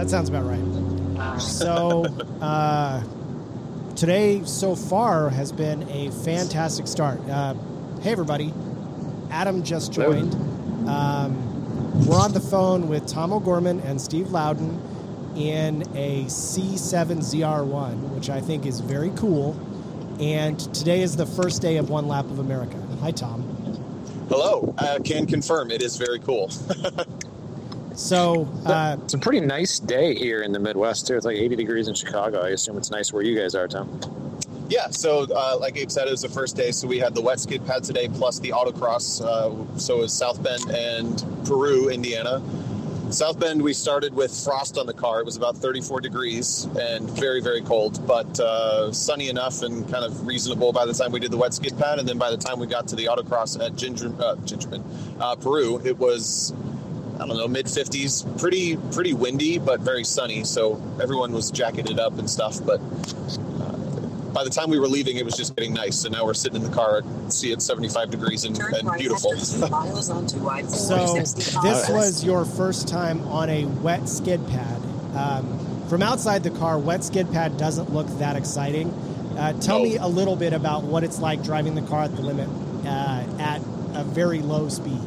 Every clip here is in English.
that sounds about right. So today so far has been a fantastic start. Hey, everybody. Adam just joined. We're on the phone with Tom O'Gorman and Steve Loudon in a C7 ZR1, which I think is very cool. And today is the first day of One Lap of America. Hi, Tom. Hello. I can confirm it is very cool. So it's a pretty nice day here in the Midwest, too. It's like 80 degrees in Chicago. I assume it's nice where you guys are, Tom. Yeah, so like Abe said, it was the first day, so we had the wet skid pad today plus the autocross. So it was South Bend and Peru, Indiana. South Bend, we started with frost on the car. It was about 34 degrees and very, very cold, but sunny enough and kind of reasonable by the time we did the wet skid pad. And then by the time we got to the autocross at Peru, it was, I don't know, mid-50s, pretty windy, but very sunny. So everyone was jacketed up and stuff, but by the time we were leaving, it was just getting nice. And now we're sitting in the car and see it's 75 degrees and beautiful. So this was your first time on a wet skid pad. From outside the car, wet skid pad doesn't look that exciting. Tell me a little bit about what it's like driving the car at the limit at a very low speed.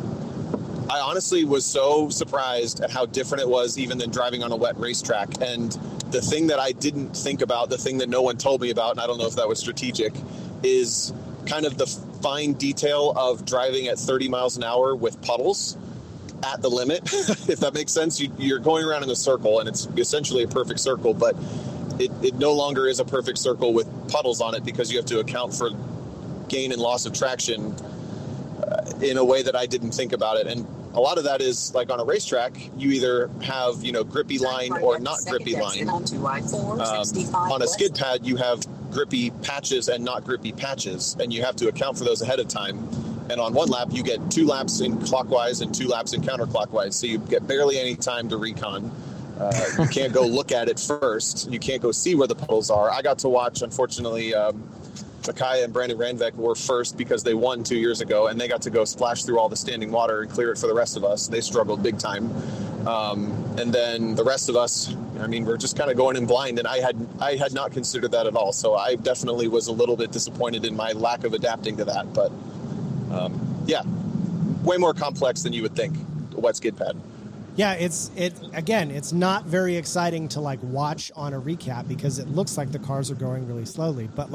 I honestly was so surprised at how different it was even than driving on a wet racetrack. And the thing that I didn't think about, the thing that no one told me about, and I don't know if that was strategic, is kind of the fine detail of driving at 30 miles an hour with puddles at the limit, if that makes sense. You're going around in a circle, and it's essentially a perfect circle, but it no longer is a perfect circle with puddles on it because you have to account for gain and loss of traction in a way that I didn't think about it. And a lot of that is like on a racetrack, you either have, grippy line or not grippy line. On a skid pad, you have grippy patches and not grippy patches, and you have to account for those ahead of time. And on one lap, you get 2 laps in clockwise and 2 laps in counterclockwise, so you get barely any time to recon. You can't go look at it first. You can't go see where the puddles are. I got to watch, unfortunately, Makaya and Brandon Randvek were first because they won 2 years ago, and they got to go splash through all the standing water and clear it for the rest of us. They struggled big time. And then the rest of us, we're just kind of going in blind, and I had not considered that at all. So I definitely was a little bit disappointed in my lack of adapting to that. But yeah, way more complex than you would think, a wet skid pad. Yeah, it's not very exciting to watch on a recap because it looks like the cars are going really slowly. But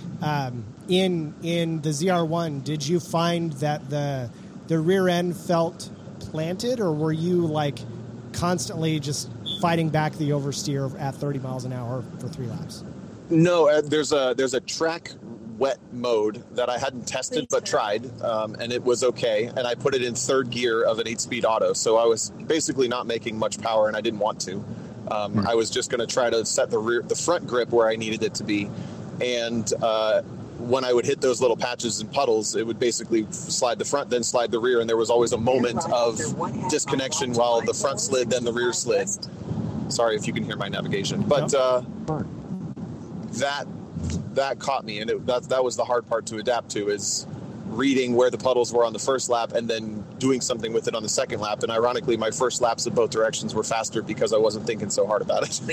in the ZR1, did you find that the rear end felt planted, or were you constantly just fighting back the oversteer at 30 miles an hour for 3 laps? No, there's a track wet mode that I hadn't tested but tried, and it was okay. And I put it in 3rd gear of an 8-speed auto, so I was basically not making much power, and I didn't want to. I was just going to try to set the front grip where I needed it to be, and when I would hit those little patches and puddles, it would basically slide the front, then slide the rear, and there was always a moment of disconnection while the front slid, then the rear slid. Sorry if you can hear my navigation, but that caught me, and that was the hard part to adapt to, is reading where the puddles were on the first lap and then doing something with it on the second lap. And ironically, my first laps in both directions were faster because I wasn't thinking so hard about it.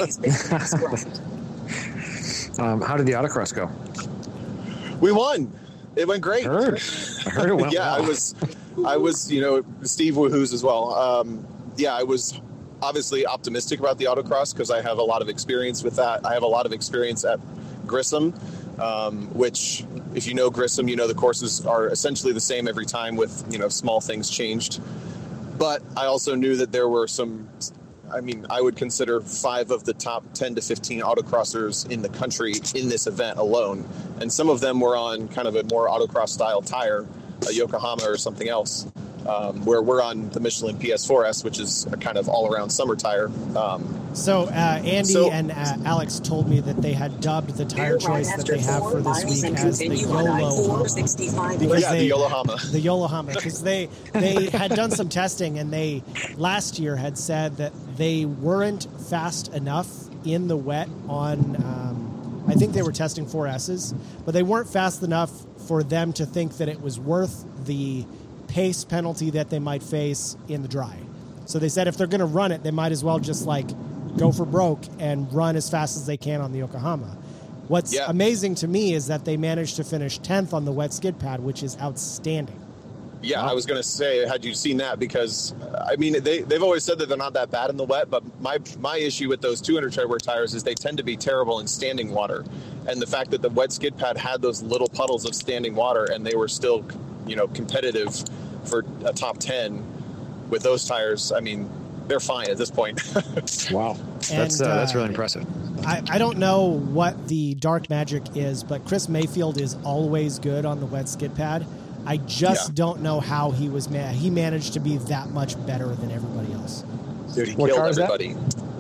How did the autocross go? We won. It went great. I heard it went yeah, well. I was, Steve Woohoos as well. I was obviously optimistic about the autocross because I have a lot of experience with that. I have a lot of experience at Grissom, which, if you know Grissom, the courses are essentially the same every time with, small things changed. But I also knew that there were some, I would consider 5 of the top 10 to 15 autocrossers in the country in this event alone. And some of them were on kind of a more autocross style tire, a Yokohama or something else. Where we're on the Michelin PS4S, which is a kind of all-around summer tire. Andy and Alex told me that they had dubbed the tire choice that they have for this week as the YOLOHama. The YOLOHama. The YOLOHama, because they had done some testing, and they last year had said that they weren't fast enough in the wet on, I think they were testing 4S's, but they weren't fast enough for them to think that it was worth the pace penalty that they might face in the dry. So they said if they're going to run it, they might as well just go for broke and run as fast as they can on the Yokohama. What's amazing to me is that they managed to finish 10th on the wet skid pad, which is outstanding. Yeah, I was going to say, had you seen that? Because, I mean, they've always said that they're not that bad in the wet, but my issue with those 200 treadwear tires is they tend to be terrible in standing water. And the fact that the wet skid pad had those little puddles of standing water and they were still, competitive for a top 10 with those tires, I mean, they're fine at this point. Wow. That's really impressive. I don't know what the dark magic is, but Chris Mayfield is always good on the wet skid pad. I just don't know how he managed to be that much better than everybody else. Dude, he killed everybody.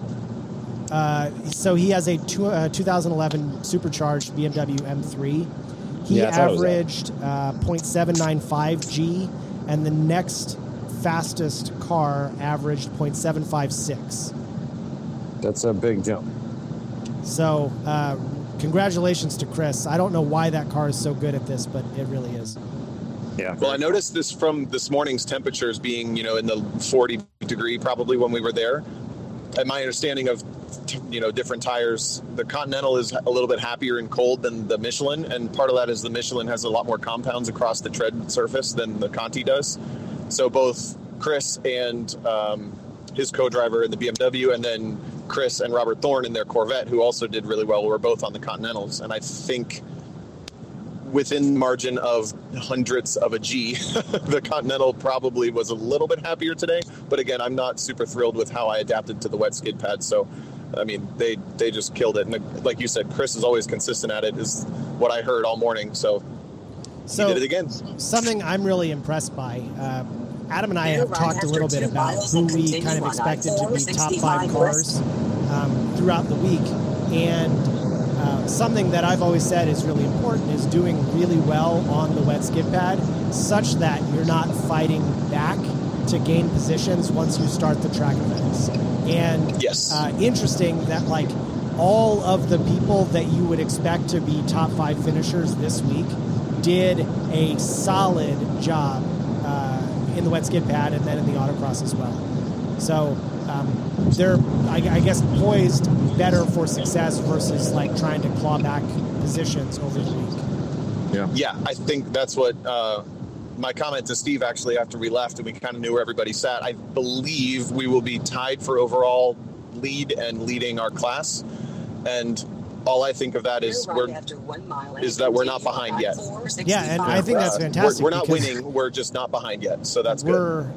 So he has a 2011 supercharged BMW M3. He averaged 0.795 G, and the next fastest car averaged 0.756. That's a big jump. So congratulations to Chris. I don't know why that car is so good at this, but it really is. Yeah. Well, I noticed this from this morning's temperatures being, in the 40 degree probably when we were there. And my understanding of, different tires, the Continental is a little bit happier and cold than the Michelin. And part of that is the Michelin has a lot more compounds across the tread surface than the Conti does. So both Chris and his co-driver in the BMW, and then Chris and Robert Thorne in their Corvette, who also did really well, were both on the Continentals. And I think within margin of hundredths of a G, the Continental probably was a little bit happier today. But again, I'm not super thrilled with how I adapted to the wet skid pad. So, I mean, they just killed it. And like you said, Chris is always consistent at it, is what I heard all morning. So he did it again. Something I'm really impressed by, Adam and I have talked a little bit about who we kind of expected to be top 5 cars throughout the week. And something that I've always said is really important is doing really well on the wet skid pad such that you're not fighting back to gain positions once you start the track events. And interesting that like all of the people that you would expect to be top 5 finishers this week did a solid job in the wet skid pad and then in the autocross as well. So they're, I guess, poised better for success versus like trying to claw back positions over the week. Yeah, I think that's what my comment to Steve actually after we left and we kind of knew where everybody sat. I believe we will be tied for overall lead and leading our class. And all I think of that is that we're not behind yet. Yeah, and I think that's fantastic. We're not winning. We're just not behind yet. So that's good.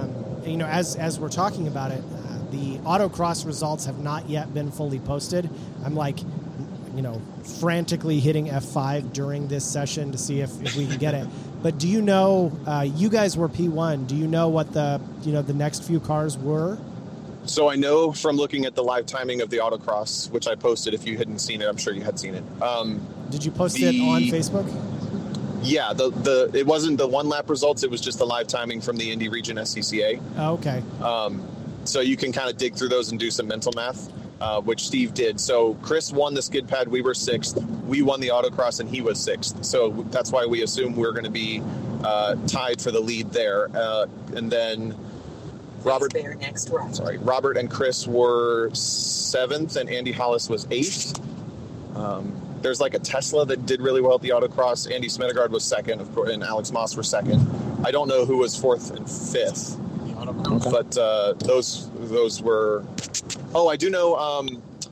As we're talking about it, the autocross results have not yet been fully posted. I'm like, frantically hitting F5 during this session to see if we can get it. But do you know, you guys were P1. Do you know what the next few cars were? So I know from looking at the live timing of the autocross, which I posted. If you hadn't seen it, I'm sure you had seen it. Did you post it on Facebook? Yeah, it wasn't the one lap results. It was just the live timing from the Indy Region SCCA. Oh, okay. So you can kind of dig through those and do some mental math, which Steve did. So Chris won the skid pad. We were 6th. We won the autocross, and he was 6th. So that's why we assume we're going to be tied for the lead there. And then Robert and Chris were 7th, and Andy Hollis was 8th. There's like a Tesla that did really well at the autocross. Andy Smedegaard was 2nd, of course, and Alex Moss were 2nd. I don't know who was 4th and 5th, but those were. Oh, I do know.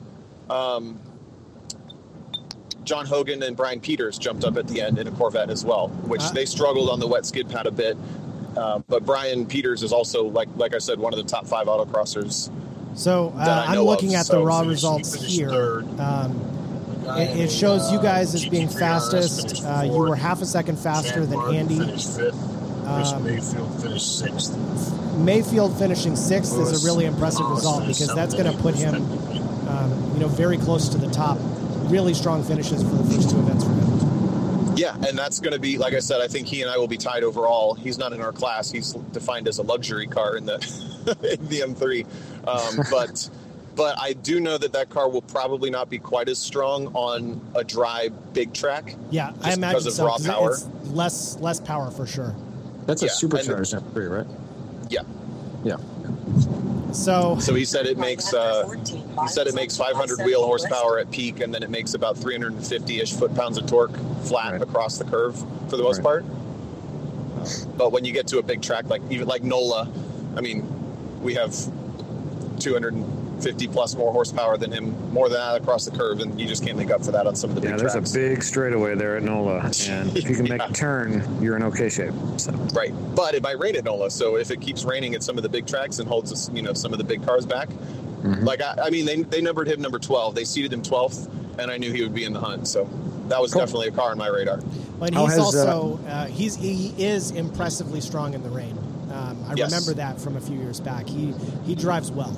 John Hogan and Brian Peters jumped up at the end in a Corvette as well, which they struggled on the wet skid pad a bit. But Brian Peters is also, like I said, one of the top 5 autocrossers. So I'm looking at the raw results here. It shows you guys as being fastest. You were half a second faster than Andy. Mayfield finished 6th. Mayfield finishing 6th is a really impressive result because that's going to put him, very close to the top. Really strong finishes for the first 2 events for him. Yeah, and that's going to be, like I said, I think he and I will be tied overall. He's not in our class. He's defined as a luxury car in the in the M3. But I do know that car will probably not be quite as strong on a dry big track. Yeah, I imagine because of raw power. It's less power for sure. That's a supercharged M3, right? Yeah. Yeah. So he said it makes 500 wheel horsepower at peak, and then it makes about 350-ish foot-pounds of torque flat across the curve for the most part. But when you get to a big track like NOLA, I mean, we have 250 plus more horsepower than him, more than that across the curve, and you just can't make up for that on some of the big tracks. Yeah, there's a big straightaway there at NOLA, and if you can make a turn, you're in okay shape. So. Right, but it might rain at NOLA, so if it keeps raining at some of the big tracks and holds us, some of the big cars back, like I mean, they numbered him number 12. They seated him 12th, and I knew he would be in the hunt, so that was definitely a car on my radar. But he's also he is impressively strong in the rain. I remember that from a few years back. He drives well.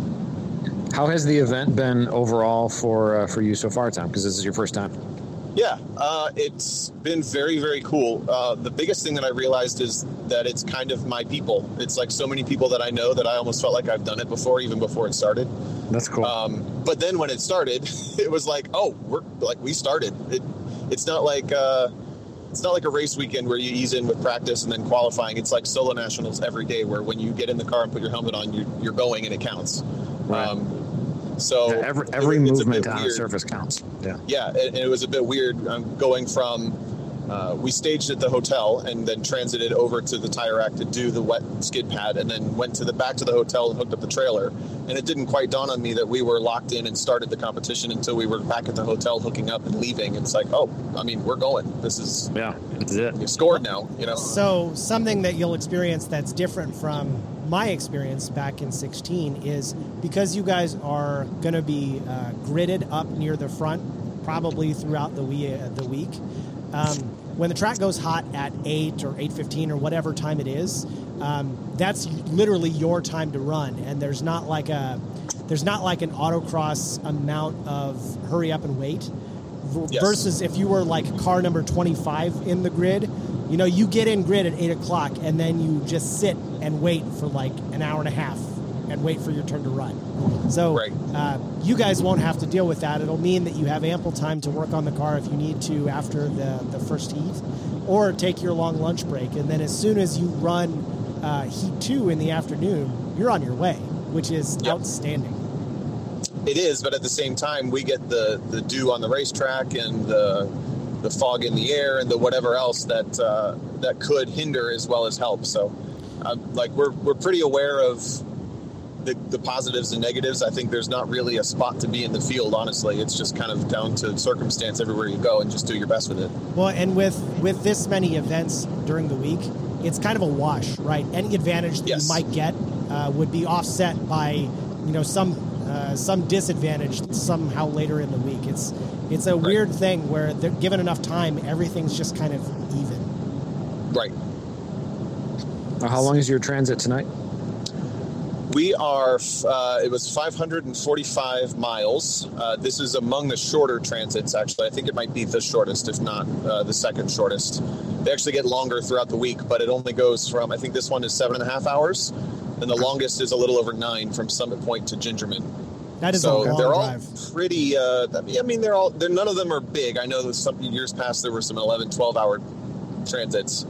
How has the event been overall for you so far, Tom? Because this is your first time. Yeah, it's been very, very cool. The biggest thing that I realized is that it's kind of my people. It's like so many people that I know that I almost felt like I've done it before, even before it started. That's cool. But then when it started, it was like, oh, we started. It's not like a race weekend where you ease in with practice and then qualifying. It's like solo nationals every day, where when you get in the car and put your helmet on, you're going and it counts. Right. So every movement on the surface counts. Yeah, and it was a bit weird. Going from we staged at the hotel and then transited over to the tire rack to do the wet skid pad, and then went back to the hotel and hooked up the trailer. And it didn't quite dawn on me that we were locked in and started the competition until we were back at the hotel hooking up and leaving. It's like, oh, I mean, we're going. This is that's it. You scored now, So something that you'll experience that's different from my experience back in 16 is because you guys are going to be gridded up near the front probably throughout the week. When the track goes hot at 8 or 8:15 or whatever time it is, that's literally your time to run, and there's not like an autocross amount of hurry up and wait. Versus if you were like car number 25 in the grid, you get in grid at 8 o'clock and then you just sit and wait for like an hour and a half and wait for your turn to run. So you guys won't have to deal with that. It'll mean that you have ample time to work on the car if you need to after the first heat, or take your long lunch break. And then as soon as you run heat 2 in the afternoon, you're on your way, which is outstanding. It is, but at the same time, we get the dew on the racetrack and the fog in the air and the whatever else that could hinder as well as help. So, we're pretty aware of the positives and negatives. I think there's not really a spot to be in the field, honestly. It's just kind of down to circumstance everywhere you go, and just do your best with it. Well, and with this many events during the week, it's kind of a wash, right? Any advantage that you might get would be offset by some disadvantage somehow later in the week. It's a weird thing where, given enough time, everything's just kind of even. Right. How long is your transit tonight? We are, it was 545 miles. This is among the shorter transits, actually. I think it might be the shortest, if not the second shortest. They actually get longer throughout the week, but it only goes from, I think this one is 7.5 hours, and the longest is a little over 9 from Summit Point to Gingerman. That is a long they're drive. all pretty, none of them are big. I know that some years past there were some 11, 12-hour transits.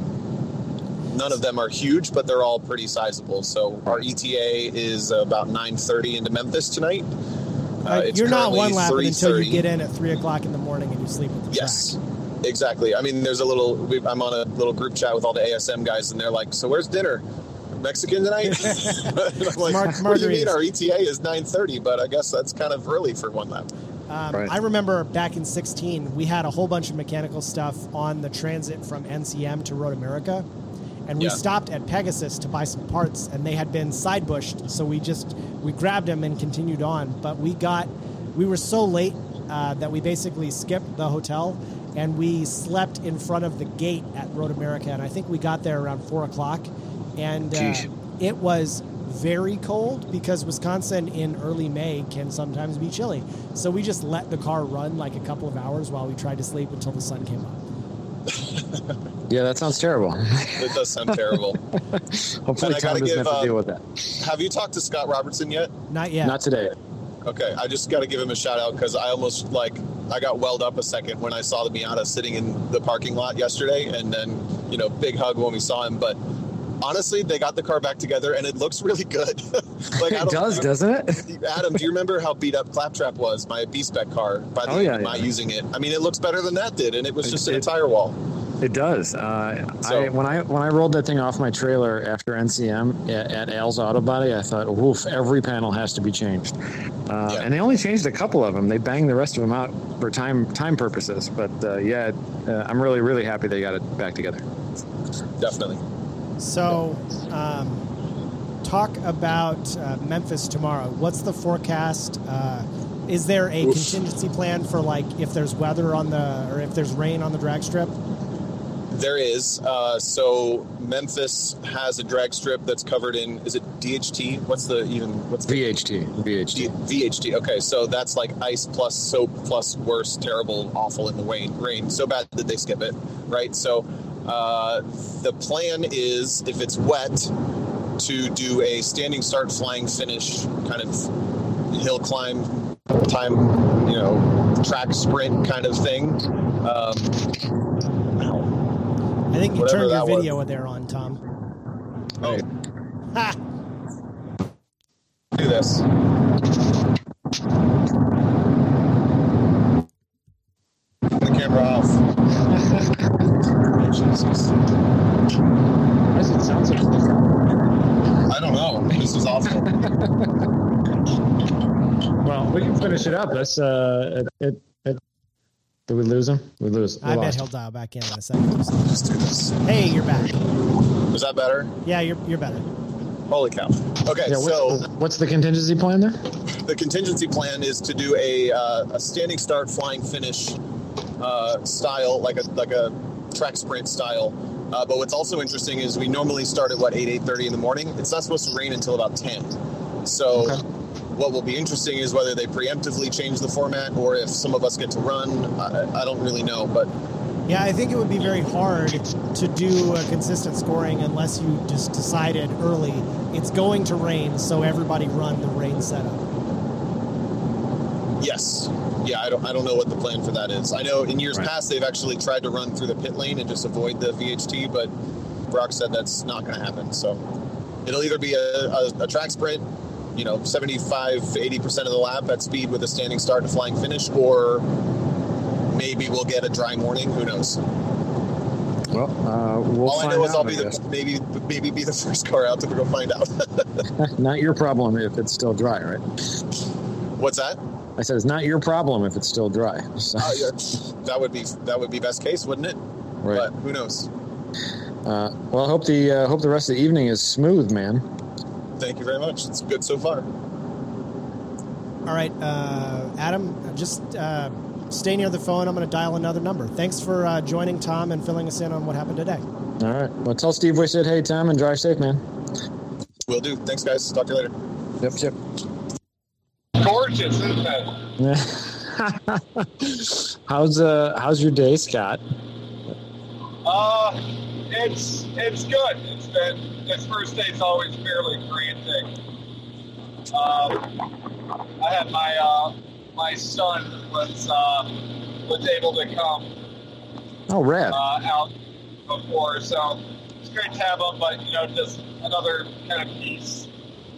None of them are huge, but they're all pretty sizable. So our ETA is about 9:30 into Memphis tonight. You're not one lap until you get in at 3 o'clock in the morning and you sleep at the track. Yes, exactly. I mean, there's I'm on a little group chat with all the ASM guys, and they're like, so where's dinner? Mexican tonight? I'm like, what do you mean our ETA is 9:30? But I guess that's kind of early for one lap. I remember back in 16, we had a whole bunch of mechanical stuff on the transit from NCM to Road America. And we stopped at Pegasus to buy some parts, and they had been side bushed, so we grabbed them and continued on. But we were so late that we basically skipped the hotel, and we slept in front of the gate at Road America, and I think we got there around 4 o'clock, and it was very cold because Wisconsin in early May can sometimes be chilly. So we just let the car run like a couple of hours while we tried to sleep until the sun came up. Yeah, that sounds terrible. It does sound terrible. Hopefully Tom doesn't have to deal with that. Have you talked to Scott Robertson yet? Not yet. Not today. Okay, I just got to give him a shout out because I almost I got welled up a second when I saw the Miata sitting in the parking lot yesterday, and then big hug when we saw him. But honestly, they got the car back together, and it looks really good. Like, It does, doesn't it? Adam, do you remember how beat up Claptrap was? My B-Spec car. By the end of my using it. I mean, it looks better than that did, and it was just in a tire wall. It does. When I rolled that thing off my trailer after NCM at Al's Auto Body, I thought, "Oof! Every panel has to be changed." And they only changed a couple of them. They banged the rest of them out for time purposes. But I'm really, really happy they got it back together. Definitely. So, talk about Memphis tomorrow. What's the forecast? Is there a contingency plan for, like, if there's weather or if there's rain on the drag strip? There is. So Memphis has a drag strip that's covered in, is it DHT? What's VHT. VHT. Okay, so that's like ice plus soap plus worse, terrible, awful in the rain. So bad that they skip it, right? So the plan is, if it's wet, to do a standing start, flying finish kind of hill climb time, track sprint kind of thing. I think you turned your video there on, Tom. Oh. Ha! Do this. Turn the camera off. Jesus. Why does it sound so different? I don't know. This is awful. Well, we can finish it up. That's Did we lose him? We lose. I bet he'll dial back in a second. Let's do this. Hey, you're back. Was that better? Yeah, you're better. Holy cow. Okay, so what's the contingency plan there? The contingency plan is to do a standing start, flying finish style, like a track sprint style. But what's also interesting is we normally start at 8:30 in the morning. It's not supposed to rain until about 10. So what will be interesting is whether they preemptively change the format or if some of us get to run. I don't really know, but yeah, I think it would be very hard to do a consistent scoring unless you just decided early it's going to rain, so everybody run the rain setup. Yes. Yeah, I don't know what the plan for that is. I know in years past they've actually tried to run through the pit lane and just avoid the VHT, but Brock said that's not going to happen. So it'll either be a track sprint, 75, 80% of the lap at speed with a standing start and flying finish, or maybe we'll get a dry morning. Who knows? Well, we'll all find I know is out, I'll be maybe be the first car out to go find out. Not your problem if it's still dry, right? What's that? I said it's not your problem if it's still dry. So. Yeah, that would be best case, wouldn't it? Right. But who knows? Well, I hope the rest of the evening is smooth, man. Thank you very much. It's good so far. All right, Adam, just stay near the phone. I'm going to dial another number. Thanks for joining Tom and filling us in on what happened today. All right. Well, tell Steve we said hey, Tom, and drive safe, man. Will do. Thanks, guys. Talk to you later. Yep. Gorgeous, isn't it? How's your day, Scott? It's good. This first day's always fairly frantic. I had my son was able to come. Oh, rad. Out before, so it's great to have him. But just another kind of piece.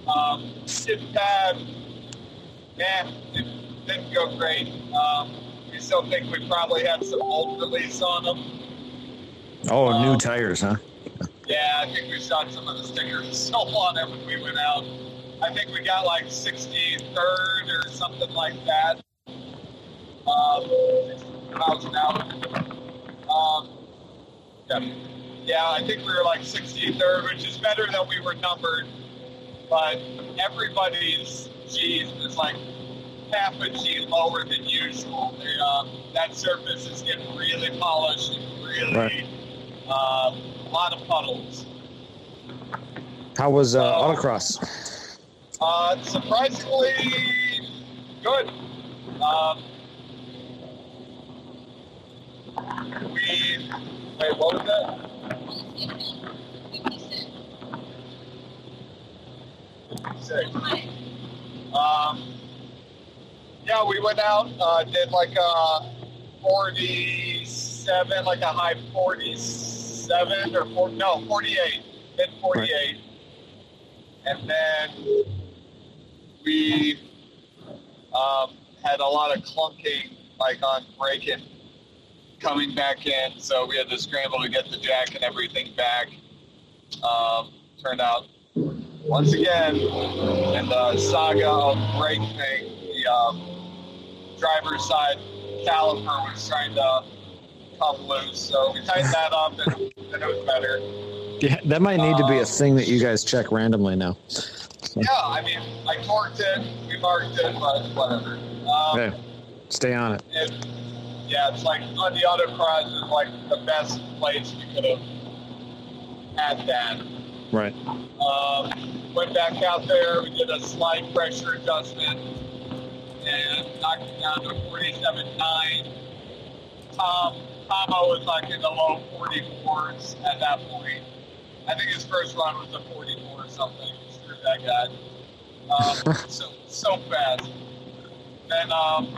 It didn't go great. We still think we probably had some old release on them. Oh, new tires, huh? Yeah, I think we shot some of the stickers still on it when we went out. I think we got like 63rd or something like that. miles an hour. Yeah, I think we were like 63rd, which is better than we were numbered. But everybody's G's was like half a G lower than usual. That surface is getting really polished and really a lot of puddles. How was autocross? Surprisingly good. Wait, what was that? 56. Yeah, we went out, did like a 47, like a high 47 or 48. hit 48, right. And then we had a lot of clunking, like on braking coming back in, so we had to scramble to get the jack and everything back. Turned out, once again, in the saga of brake thing, the driver's side caliper was trying to come loose, so we tightened that up, and then it was better. Yeah, that might need to be a thing that you guys check randomly now. Yeah, I mean, I torqued it, we marked it, but whatever. Okay, stay on it. Yeah, it's like on the autocross is like the best place we could have had that. Right. Went back out there, we did a slide pressure adjustment and knocked it down to 47.9. Tomo was like in the low 44s at that point. I think his first run was a 44 or something. Screw that guy. So fast. Then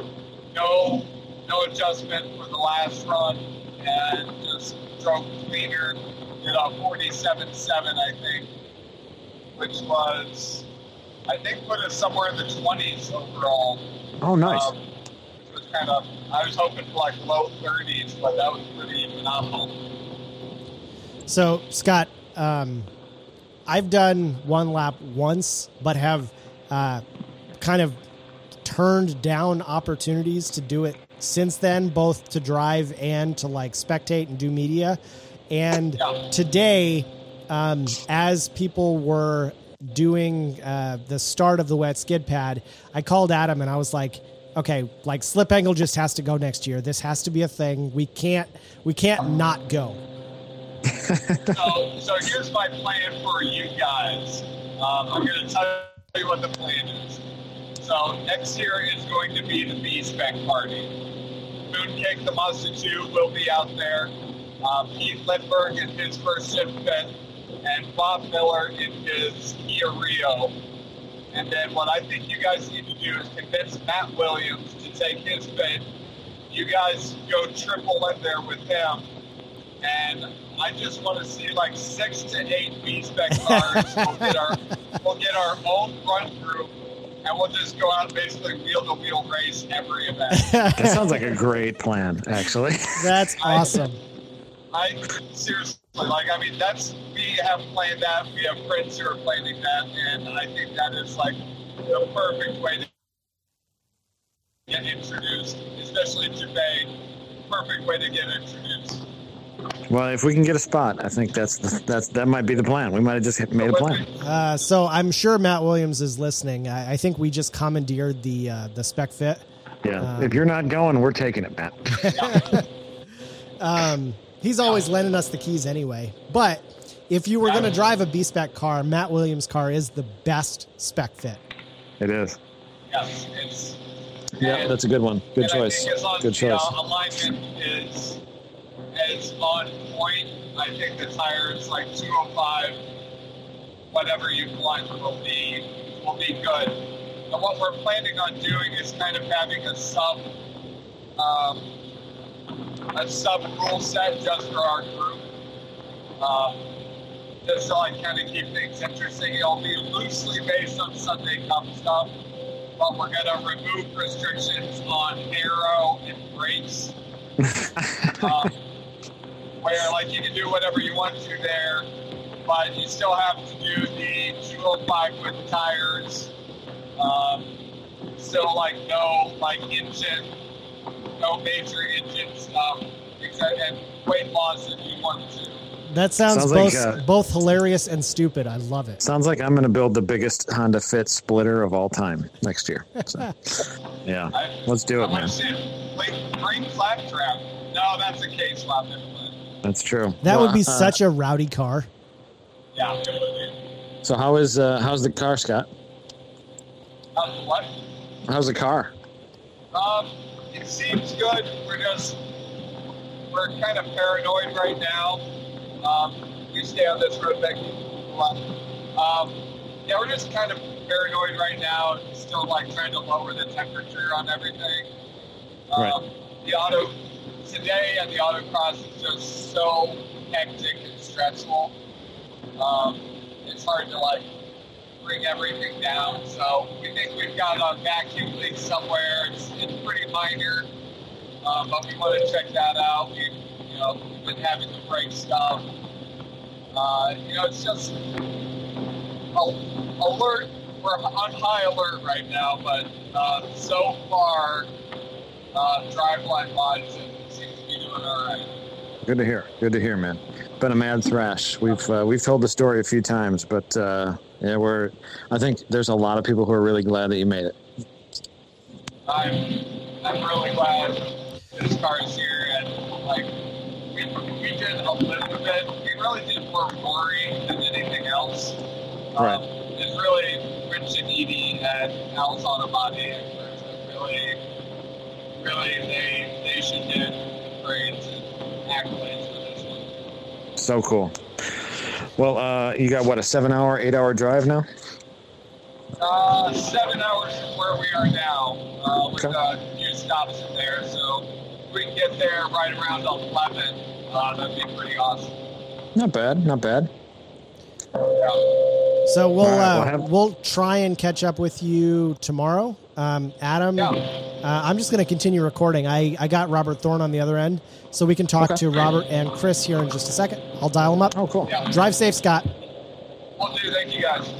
no adjustment for the last run and just drove cleaner. Did a 47.7, I think, which was, I think, put us somewhere in the 20s overall. Oh, nice. Which was kind of, I was hoping for like low 30s, but that was pretty phenomenal. So, Scott, I've done one lap once, but have kind of turned down opportunities to do it since then, both to drive and to like spectate and do media. And today, as people were doing the start of the wet skid pad, I called Adam and I was like, okay, like slip angle just has to go next year. This has to be a thing. We can't not go. So here's my plan for you guys. I'm going to tell you what the plan is. So next year is going to be the B-Spec party. Mooncake, the Mazda 2, will be out there. Pete Lindbergh in his first shift fit, and Bob Miller in his Kia Rio. And then what I think you guys need to do is convince Matt Williams to take his fit. You guys go triple in there with him. And I just want to see like 6 to 8 B-Spec cars. We'll get our own run group, and we'll just go out and basically wheel-to-wheel race every event. That sounds like a great plan, actually. That's awesome. I seriously, we have planned that. We have friends who are planning that, and I think that is like the perfect way to get introduced, especially in Japan. Perfect way to get introduced. Well, if we can get a spot, I think that might be the plan. We might have just made a plan. So I'm sure Matt Williams is listening. I think we just commandeered the spec fit. Yeah. If you're not going, we're taking it, Matt. He's always lending us the keys anyway. But if you were going to drive a B-Spec car, Matt Williams' car is the best spec fit. It is. Yes. Yeah, that's a good one. Good choice. Good choice. Alignment is on point. I think the tires like 205, whatever you want, will be good. And what we're planning on doing is kind of having a sub rule set just for our group. Just to like kind of keep things interesting. It'll be loosely based on Sunday Cup stuff, but we're going to remove restrictions on aero and brakes. Where like you can do whatever you want to there, but you still have to do the 205 with tires. Still like no major engine stuff, except and weight loss if you want to. That sounds both hilarious and stupid. I love it. Sounds like I'm going to build the biggest Honda Fit splitter of all time next year. So, yeah, let's do it, man. Green flat trap. No, that's a K swap. That's true. That would be such a rowdy car. Yeah, it would be. So how's the car, Scott? What? How's the car? It seems good. We're kind of paranoid right now. We stay on this road, Becky. Yeah, we're just kind of paranoid right now. Still like trying to lower the temperature on everything. Right. Today at the autocross is just so hectic and stressful. it's hard to like bring everything down. So we think we've got a vacuum leak somewhere. It's pretty minor, but we want to check that out. We've been having to break stuff. It's just alert. We're on high alert right now, but so far, driveline wise, it seems to be doing all right. Good to hear. Good to hear, man. Been a mad thrash. We've told the story a few times, but I think there's a lot of people who are really glad that you made it. I'm really glad this car is here, and like we did a little bit. We really did more worry than anything else. Right. It's really Rich and Edie at Al's Auto Body experts. Really, they should get praise and accolades for this one. So cool. Well, you got what, a 7-hour, 8-hour drive now? 7 hours from where we are now, with a few stops in there. So if we can get there right around 11, that'd be pretty awesome. Not bad. Yeah. So we'll try and catch up with you tomorrow. Adam, I'm just going to continue recording. I got Robert Thorne on the other end, so we can talk to Robert and Chris here in just a second. I'll dial them up. Oh, cool. Yeah. Drive safe, Scott. Will do. Thank you, guys.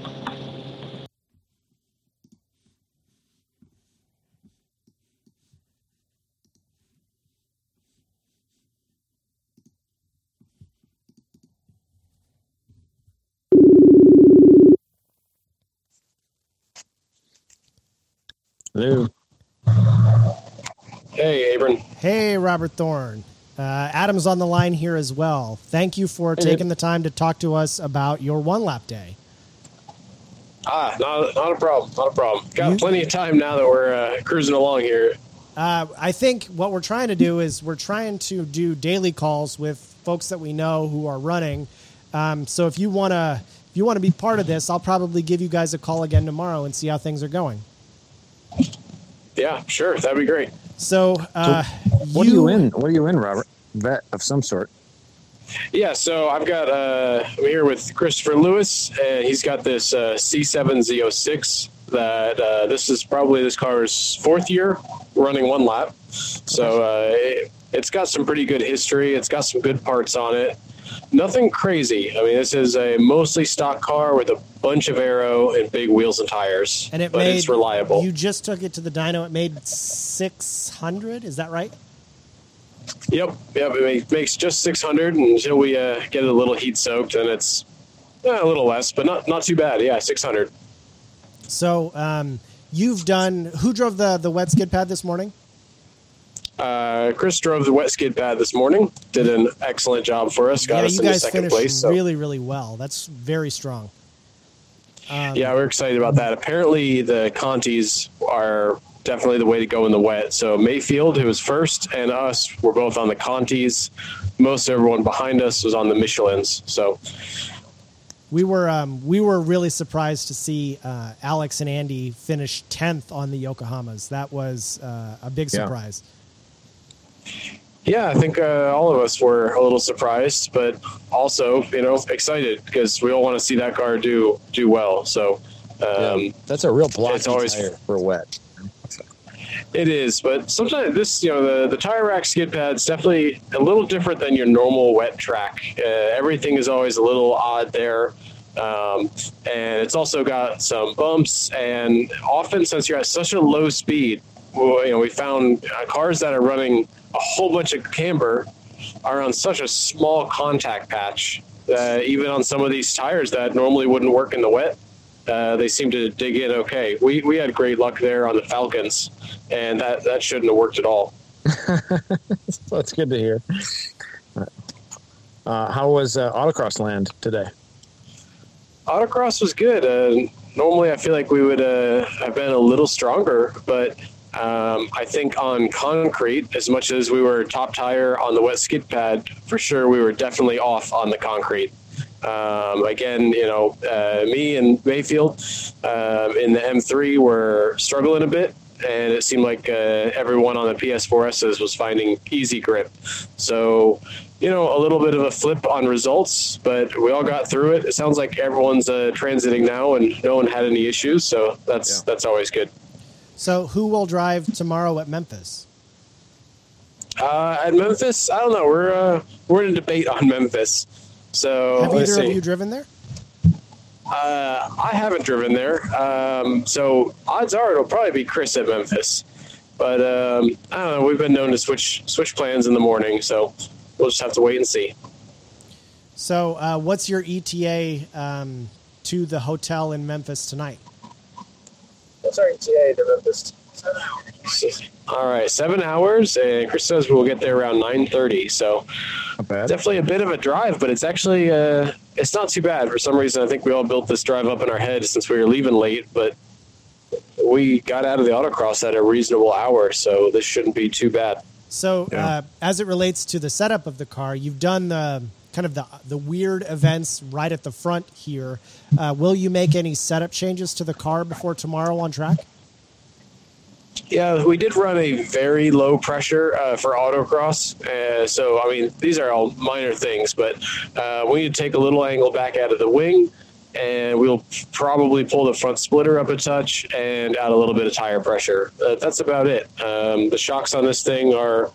Hello. Hey, Abram. Hey, Robert Thorne. Adam's on the line here as well. Thank you for taking the time to talk to us about your one-lap day. Not a problem. Not a problem. Got plenty of time now that we're cruising along here. I think what we're trying to do is we're trying to do daily calls with folks that we know who are running. So if you want to be part of this, I'll probably give you guys a call again tomorrow and see how things are going. Yeah, sure. That'd be great. So, what are you in? What are you in, Robert? Vet of some sort. Yeah, so I've got I'm here with Christopher Lewis, and he's got this C7 Z06 that this is probably this car's fourth year running one lap. So it's got some pretty good history. It's got some good parts on it. Nothing crazy. I mean, this is a mostly stock car with a bunch of aero and big wheels and tires, and but it's reliable. You just took it to the dyno. It made 600. Is that right? Yep. It makes just 600 until we get it a little heat soaked, and it's a little less, but not too bad. Yeah, 600. So you've done. Who drove the wet skid pad this morning? Chris drove the wet skid pad this morning. Did an excellent job for us. Got us in the second place. You guys finished really, really well. That's very strong. Yeah, we're excited about that. Apparently, the Contis are definitely the way to go in the wet. So Mayfield, who was first, and us were both on the Contis. Most everyone behind us was on the Michelins. So we were really surprised to see Alex and Andy finish 10th on the Yokohamas. That was a big surprise. Yeah, I think all of us were a little surprised, but also, excited because we all want to see that car do well. So that's a real blocky always tire for wet. It is, but sometimes this, the tire rack skid pad's definitely a little different than your normal wet track. Everything is always a little odd there. And it's also got some bumps, and often since you're at such a low speed, we found cars that are running a whole bunch of camber are on such a small contact patch that even on some of these tires that normally wouldn't work in the wet, they seem to dig in okay. We had great luck there on the Falcons, and that shouldn't have worked at all. That's good to hear. How was Autocross land today? Autocross was good. Normally, I feel like we would have been a little stronger, but I think on concrete, as much as we were top tire on the wet skid pad, for sure we were definitely off on the concrete. Again, me and Mayfield in the M3 were struggling a bit, and it seemed like everyone on the PS4s was finding easy grip. So, a little bit of a flip on results, but we all got through it. It sounds like everyone's transiting now, and no one had any issues, so that's always good. So who will drive tomorrow at Memphis? At Memphis, I don't know. We're in a debate on Memphis. So have either of you driven there? I haven't driven there. So odds are it'll probably be Chris at Memphis. But I don't know. We've been known to switch plans in the morning, so we'll just have to wait and see. So what's your ETA to the hotel in Memphis tonight? What's our ETA to Memphis? 7 hours. All right, 7 hours, and Chris says we'll get there around 9:30. So definitely a bit of a drive, but it's actually it's not too bad. For some reason, I think we all built this drive up in our head since we were leaving late, but we got out of the autocross at a reasonable hour, so this shouldn't be too bad. So as it relates to the setup of the car, you've done the kind of the weird events right at the front here. Will you make any setup changes to the car before tomorrow on track? Yeah, we did run a very low pressure for autocross. So, I mean, these are all minor things, but we need to take a little angle back out of the wing, and we'll probably pull the front splitter up a touch and add a little bit of tire pressure. That's about it. The shocks on this thing are,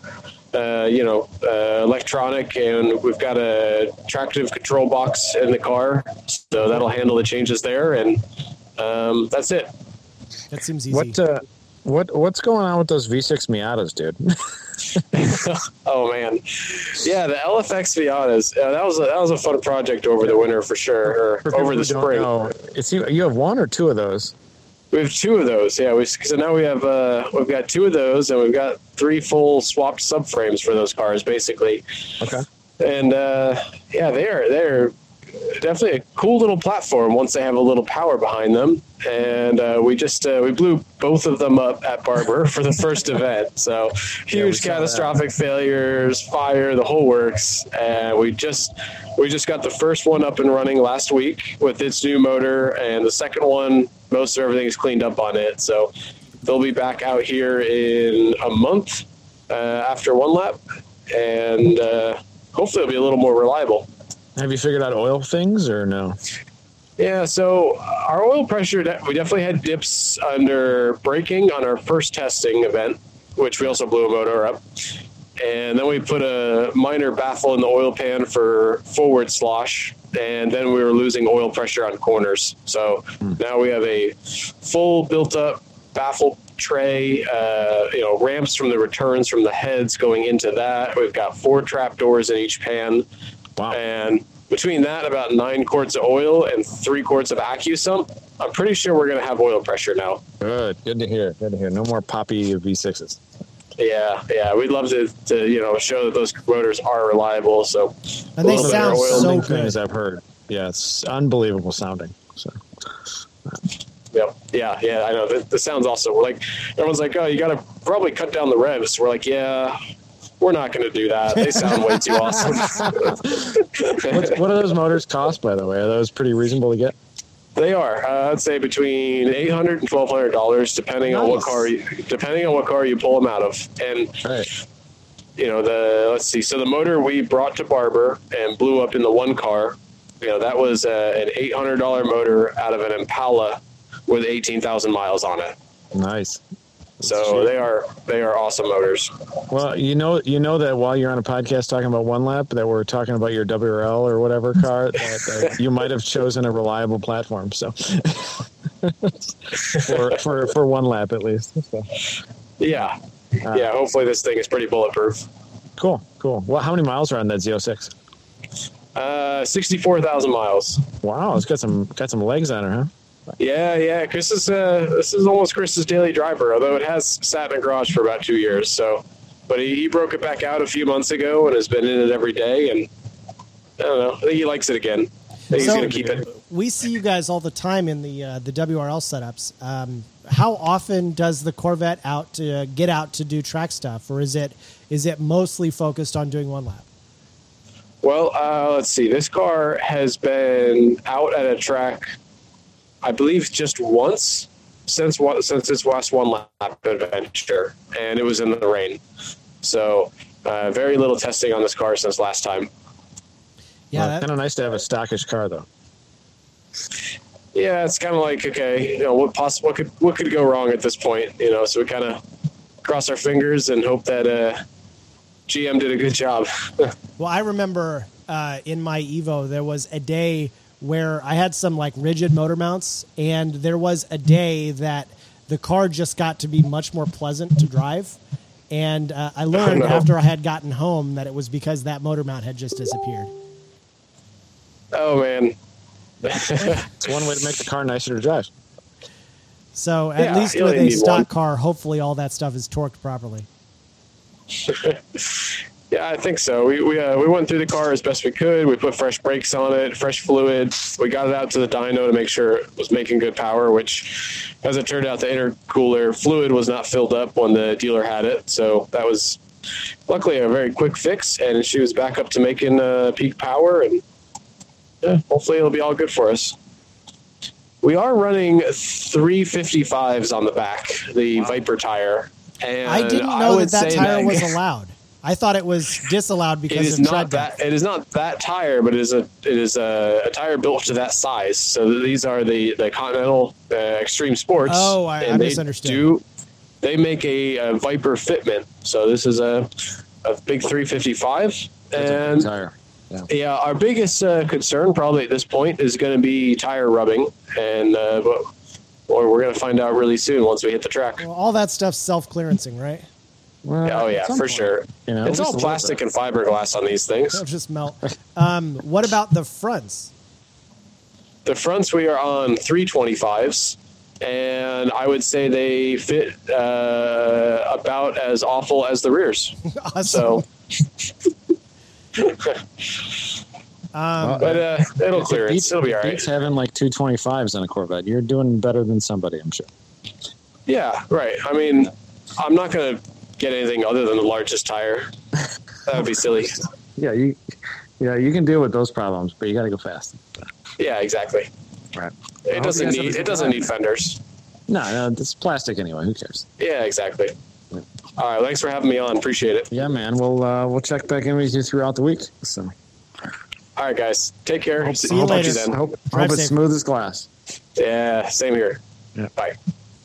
electronic, and we've got a tractive control box in the car, so that'll handle the changes there, and that's it. That seems easy. What's going on with those V6 Miatas, dude? Oh man, yeah, the LFX Miatas. That was a fun project over the winter for sure, or over the spring. You have one or two of those? We have two of those. Yeah, so now we've got two of those, and we've got 3 full swapped subframes for those cars, basically. Okay. And they're definitely a cool little platform once they have a little power behind them. And we blew both of them up at Barber for the first event. So huge catastrophic failures, fire, the whole works. And we just got the first one up and running last week with its new motor, and the second one, most of everything is cleaned up on it. So they'll be back out here in a month after one lap, and hopefully it'll be a little more reliable. Have you figured out oil things or no? Yeah, so our oil pressure, we definitely had dips under braking on our first testing event, which we also blew a motor up. And then we put a minor baffle in the oil pan for forward slosh, and then we were losing oil pressure on corners. So now we have a full built-up baffle tray, ramps from the returns from the heads going into that. We've got 4 trap doors in each pan. Wow. And between that, about 9 quarts of oil and 3 quarts of AccuSump, I'm pretty sure we're going to have oil pressure now. Good to hear. No more poppy V6s. Yeah. We'd love to show that those motors are reliable. So, and they sound so good, as I've heard. Yeah, it's unbelievable sounding. So. Yep. Yeah. I know. The sound's also like, everyone's like, oh, you got to probably cut down the revs. We're like, yeah. We're not going to do that. They sound way too awesome. What do those motors cost, by the way? Are those pretty reasonable to get? They are. I'd say between $800 and $1,200, depending on what car you pull them out of. And right. Let's see. So the motor we brought to Barber and blew up in the one car, that was an $800 motor out of an Impala with 18,000 miles on it. Nice. So they are awesome motors. Well, you know that while you're on a podcast talking about one lap, that we're talking about your WRL or whatever car, that you might have chosen a reliable platform. So for one lap at least. So. Yeah. Hopefully this thing is pretty bulletproof. Cool. Well, how many miles are on that Z06? 64,000 miles. Wow, it's got some legs on her, huh? Yeah. Chris is this is almost Chris's daily driver, although it has sat in a garage for about 2 years. So, but he broke it back out a few months ago and has been in it every day. And I don't know. I think he likes it again. I think he's going to keep it. We see you guys all the time in the WRL setups. How often does the Corvette get out to do track stuff, or is it mostly focused on doing one lap? Well, let's see. This car has been out at a track, I believe, just once, since its last one lap adventure, and it was in the rain. So very little testing on this car since last time. Yeah, well, kind of nice to have a stockish car, though. Yeah, it's kind of like, okay, what could go wrong at this point? So we kind of cross our fingers and hope that GM did a good job. Well, I remember in my Evo there was a day where I had some like rigid motor mounts, and there was a day that the car just got to be much more pleasant to drive. And I learned after I had gotten home that it was because that motor mount had just disappeared. Oh, man. It's one way to make the car nicer to drive. So at least with a stock car, hopefully all that stuff is torqued properly. Yeah, I think so. We went through the car as best we could. We put fresh brakes on it, fresh fluid. We got it out to the dyno to make sure it was making good power, which, as it turned out, the intercooler fluid was not filled up when the dealer had it. So that was luckily a very quick fix, and she was back up to making peak power, and yeah, hopefully it'll be all good for us. We are running 355s on the back, the Viper tire. And I didn't know that tire was allowed. I thought it was disallowed because of tread depth. It is not that tire, but it is a tire built to that size. So these are the Continental Extreme Sports. Oh, I misunderstood. They make a Viper fitment. So this is a big 355. And tire. Yeah, our biggest concern probably at this point is going to be tire rubbing, and we're going to find out really soon once we hit the track. Well, all that stuff's self-clearancing, right? Well, for sure. It's all plastic and fiberglass on these things. They'll just melt. What about the fronts? The fronts, we are on 325s, and I would say they fit about as awful as the rears. Awesome. So, but it'll clear it. It'll be all right. It's having like 225s on a Corvette. You're doing better than somebody, I'm sure. Yeah, right. I mean, I'm not going to get anything other than the largest tire. That would be silly. Yeah, you can deal with those problems, but you got to go fast. Yeah, exactly. Right. It doesn't need fenders. No, it's plastic anyway. Who cares? Yeah, exactly. Yeah. All right, thanks for having me on. Appreciate it. Yeah, man. We'll check back in with you throughout the week. So. All right, guys. Take care. See you later. Then. Hope it's smooth as glass. Yeah, same here. Yeah. Bye.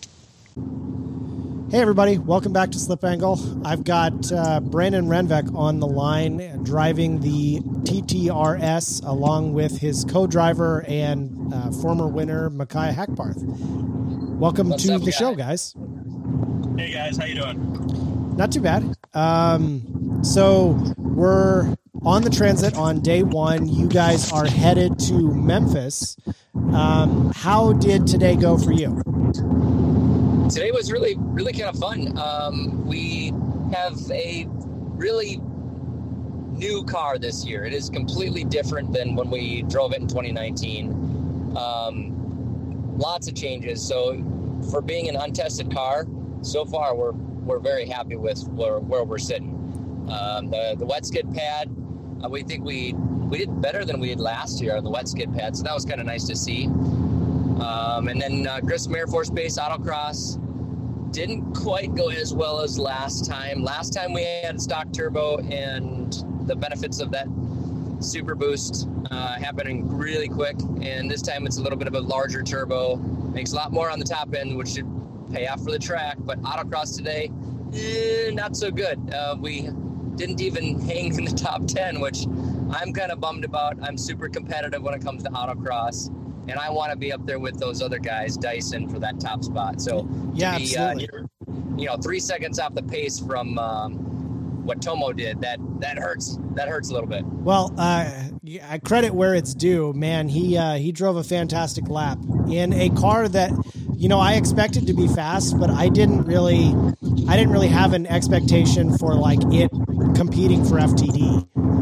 Hey, everybody. Welcome back to Slip Angle. I've got Brandon Renvek on the line driving the TTRS along with his co-driver and former winner, Micaiah Hackbarth. Welcome to the show, guys. Hey, guys. How you doing? Not too bad. So we're on the transit on day one. You guys are headed to Memphis. How did today go for you? Today was really, really kind of fun. We have a really new car this year. It is completely different than when we drove it in 2019. Lots of changes. So for being an untested car, so far we're very happy with where we're sitting. The wet skid pad, we think we did better than we did last year on the wet skid pad, so that was kind of nice to see. And then Grissom Air Force Base Autocross didn't quite go as well as last time. Last time we had stock turbo, and the benefits of that super boost happening really quick. And this time it's a little bit of a larger turbo, makes a lot more on the top end, which should pay off for the track. But Autocross today, not so good. We didn't even hang in the top 10, which I'm kind of bummed about. I'm super competitive when it comes to Autocross, and I want to be up there with those other guys, Dyson, for that top spot. So yeah, to be, absolutely. 3 seconds off the pace from what Tomo did, that hurts. That hurts a little bit. Well, I credit where it's due, man. He drove a fantastic lap in a car that, I expected to be fast, but I didn't really have an expectation for like it competing for FTD.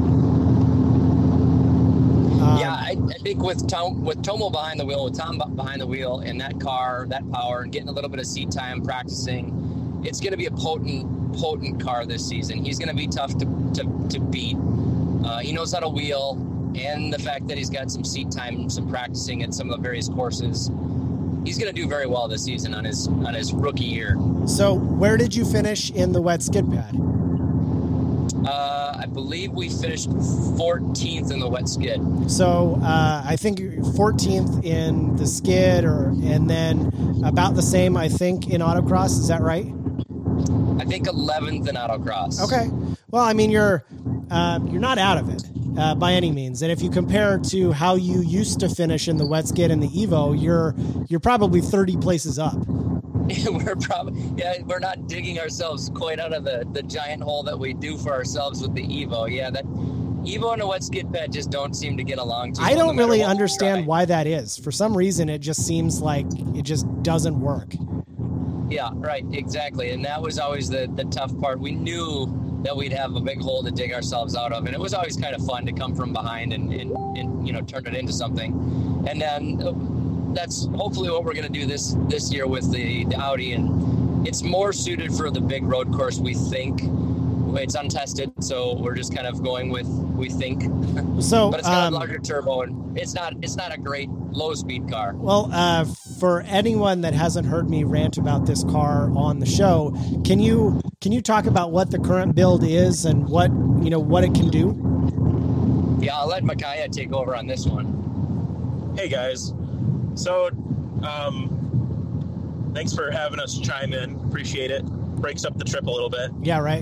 I think with Tomo behind the wheel, with Tom behind the wheel, and that car, that power, and getting a little bit of seat time practicing, it's going to be a potent car this season. He's going to be tough to beat. He knows how to wheel, and the fact that he's got some seat time, some practicing at some of the various courses. he's going to do very well this season on his rookie year. So where did you finish in the wet skid pad? I believe we finished 14th in the wet skid. So I think 14th in the skid, and then about the same, I think, in autocross. Is that right? I think 11th in autocross. Okay. Well, I mean, you're not out of it by any means. And if you compare to how you used to finish in the wet skid and the Evo, you're probably 30 places up. We're not digging ourselves quite out of the giant hole that we do for ourselves with the Evo. Yeah, that Evo and a wet skid pad just don't seem to get along too well. I don't really understand why that is. For some reason, it just seems like it just doesn't work. Yeah, right, exactly. And that was always the tough part. We knew that we'd have a big hole to dig ourselves out of, and it was always kind of fun to come from behind and turn it into something. And then that's hopefully what we're going to do this year with the Audi, and it's more suited for the big road course, we think. It's untested, so we're just kind of going with we think. So, but it's got a larger turbo, and it's not a great low speed car. Well, for anyone that hasn't heard me rant about this car on the show, can you talk about what the current build is and what it can do? Yeah, I'll let Micaiah take over on this one. Hey guys, so thanks for having us chime in. Appreciate it. Breaks up the trip a little bit. Yeah, right.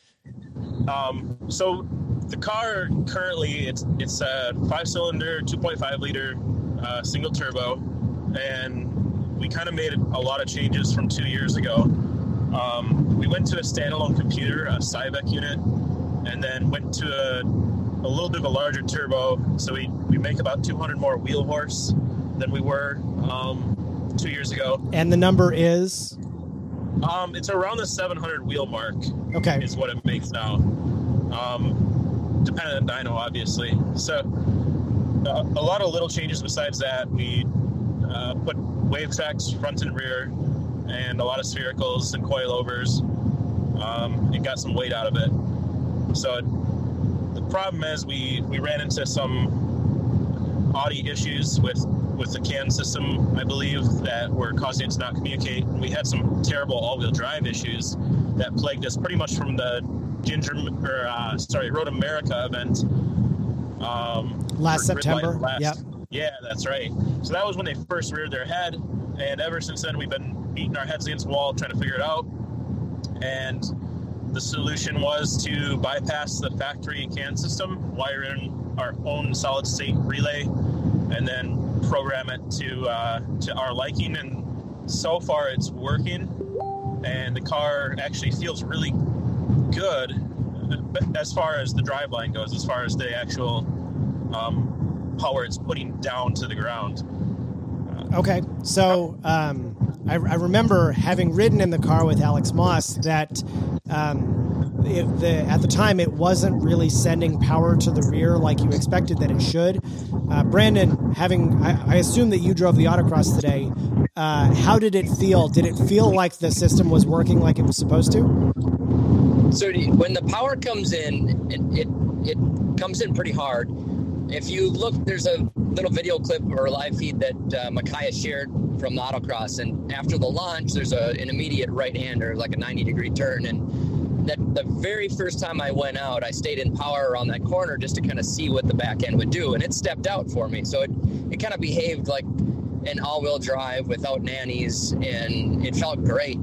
So the car currently it's a 5-cylinder, 2.5 liter single turbo, and we kind of made a lot of changes from 2 years ago. We went to a standalone computer, a Cybec unit, and then went to a little bit of a larger turbo. So we make about 200 more wheel horse than we were 2 years ago. And the number is? It's around the 700 wheel mark. Okay. Is what it makes now. Dependent on dyno, obviously. So a lot of little changes besides that. We put wave tracks front and rear, and a lot of sphericals and coilovers, and got some weight out of it. So the problem is we ran into some Audi issues with the CAN system, I believe, that were causing it to not communicate. And we had some terrible all-wheel drive issues that plagued us pretty much from the Road America event. Last September. Yep. Yeah, that's right. So that was when they first reared their head, and ever since then we've been beating our heads against the wall trying to figure it out. And the solution was to bypass the factory CAN system, wire in our own solid-state relay, and then program it to our liking. And so far it's working, and the car actually feels really good as far as the driveline goes, as far as the actual power it's putting down to the ground. Okay, so I remember having ridden in the car with Alex Moss that at the time it wasn't really sending power to the rear like you expected that it should. Brandon, I assume that you drove the autocross today. How did it feel? Did it feel like the system was working like it was supposed to? So when the power comes in, it comes in pretty hard. If you look, there's a little video clip or live feed that Micaiah shared from the autocross, and after the launch, there's an immediate right-hander, like a 90-degree turn, and that the very first time I went out, I stayed in power around that corner just to kind of see what the back end would do, and it stepped out for me. So it kind of behaved like an all-wheel drive without nannies, and it felt great.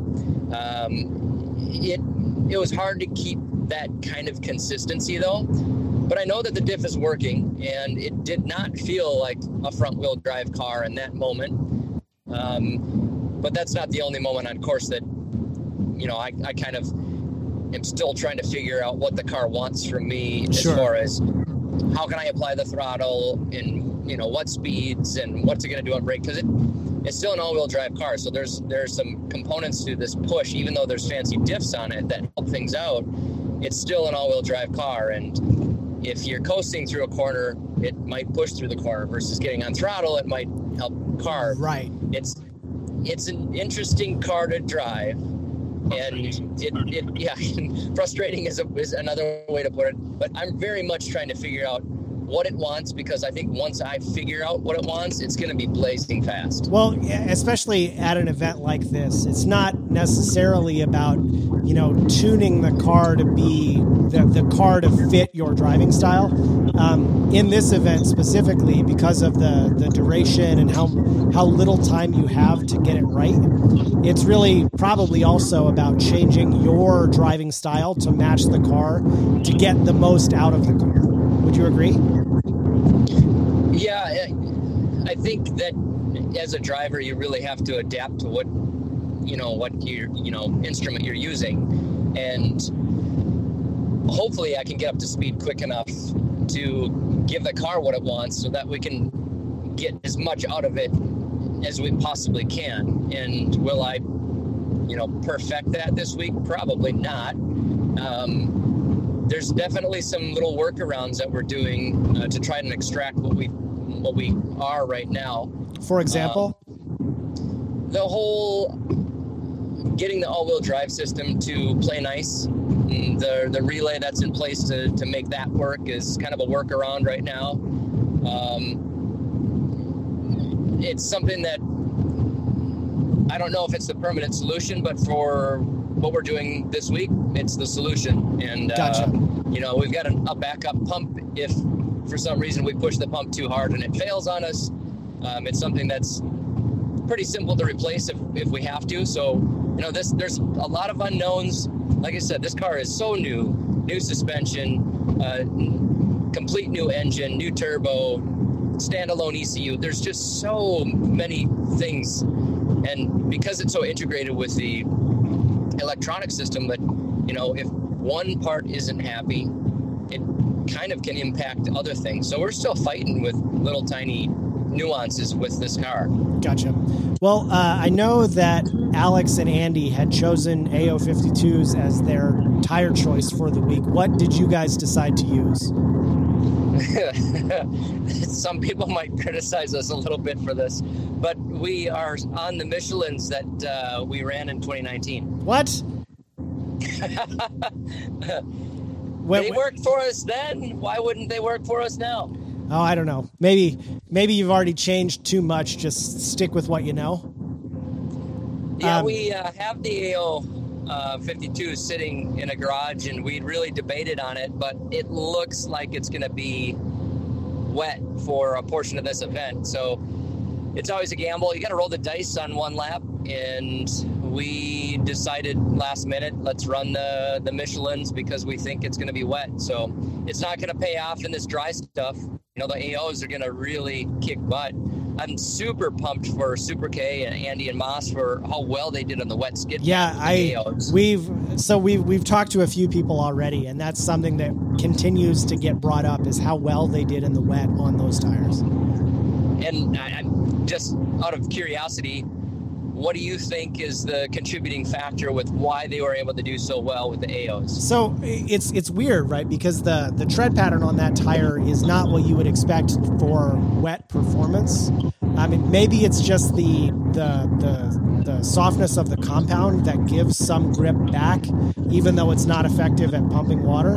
It was hard to keep that kind of consistency, though. But I know that the diff is working, and it did not feel like a front-wheel drive car in that moment. But that's not the only moment on course that, I kind of am still trying to figure out what the car wants from me as far as how can I apply the throttle and, what speeds and what's it going to do on brake. Because it's still an all-wheel drive car, so there's some components to this push, even though there's fancy diffs on it that help things out. It's still an all-wheel drive car, and if you're coasting through a corner, it might push through the corner versus getting on throttle. It might help carve. Right. It's an interesting car to drive, and frustrating is another way to put it. But I'm very much trying to figure out what it wants, because I think once I figure out what it wants, it's going to be blazing fast. Well, especially at an event like this, it's not necessarily about, tuning the car to be the car to fit your driving style. In this event specifically, because of the duration and how little time you have to get it right, it's really probably also about changing your driving style to match the car to get the most out of the car. Would you agree? Yeah, I think that as a driver, you really have to adapt to what your instrument you're using, and hopefully I can get up to speed quick enough to give the car what it wants so that we can get as much out of it as we possibly can. And will I, perfect that this week? Probably not. There's definitely some little workarounds that we're doing to try and extract what we are right now. For example? The whole getting the all-wheel drive system to play nice. The relay that's in place to make that work is kind of a workaround right now. It's something that I don't know if it's the permanent solution, but for what we're doing this week, it's the solution. And, gotcha. We've got a backup pump if for some reason we push the pump too hard and it fails on us. It's something that's pretty simple to replace if we have to. So, there's a lot of unknowns. Like I said, this car is so new suspension, complete new engine, new turbo, standalone ECU. There's just so many things. And because it's so integrated with the electronic system that, if one part isn't happy, it kind of can impact other things. So we're still fighting with little tiny nuances with this car. Gotcha. Well, I know that Alex and Andy had chosen AO52s as their tire choice for the week. What did you guys decide to use? Some people might criticize us a little bit for this, but we are on the Michelins that we ran in 2019. What? They worked for us then. Why wouldn't they work for us now? Oh, I don't know. Maybe you've already changed too much. Just stick with what you know. Yeah, we have the AO52 sitting in a garage, and we really debated on it, but it looks like it's going to be wet for a portion of this event. So it's always a gamble. You got to roll the dice on one lap, and we decided last minute, let's run the Michelins because we think it's going to be wet. So it's not going to pay off in this dry stuff. The AOs are going to really kick butt. I'm super pumped for Super K and Andy and Moss for how well they did on the wet skid. Yeah, we've talked to a few people already, and that's something that continues to get brought up is how well they did in the wet on those tires. And I'm just out of curiosity, what do you think is the contributing factor with why they were able to do so well with the AOs? So it's weird, right? Because the tread pattern on that tire is not what you would expect for wet performance. I mean, maybe it's just the softness of the compound that gives some grip back, even though it's not effective at pumping water.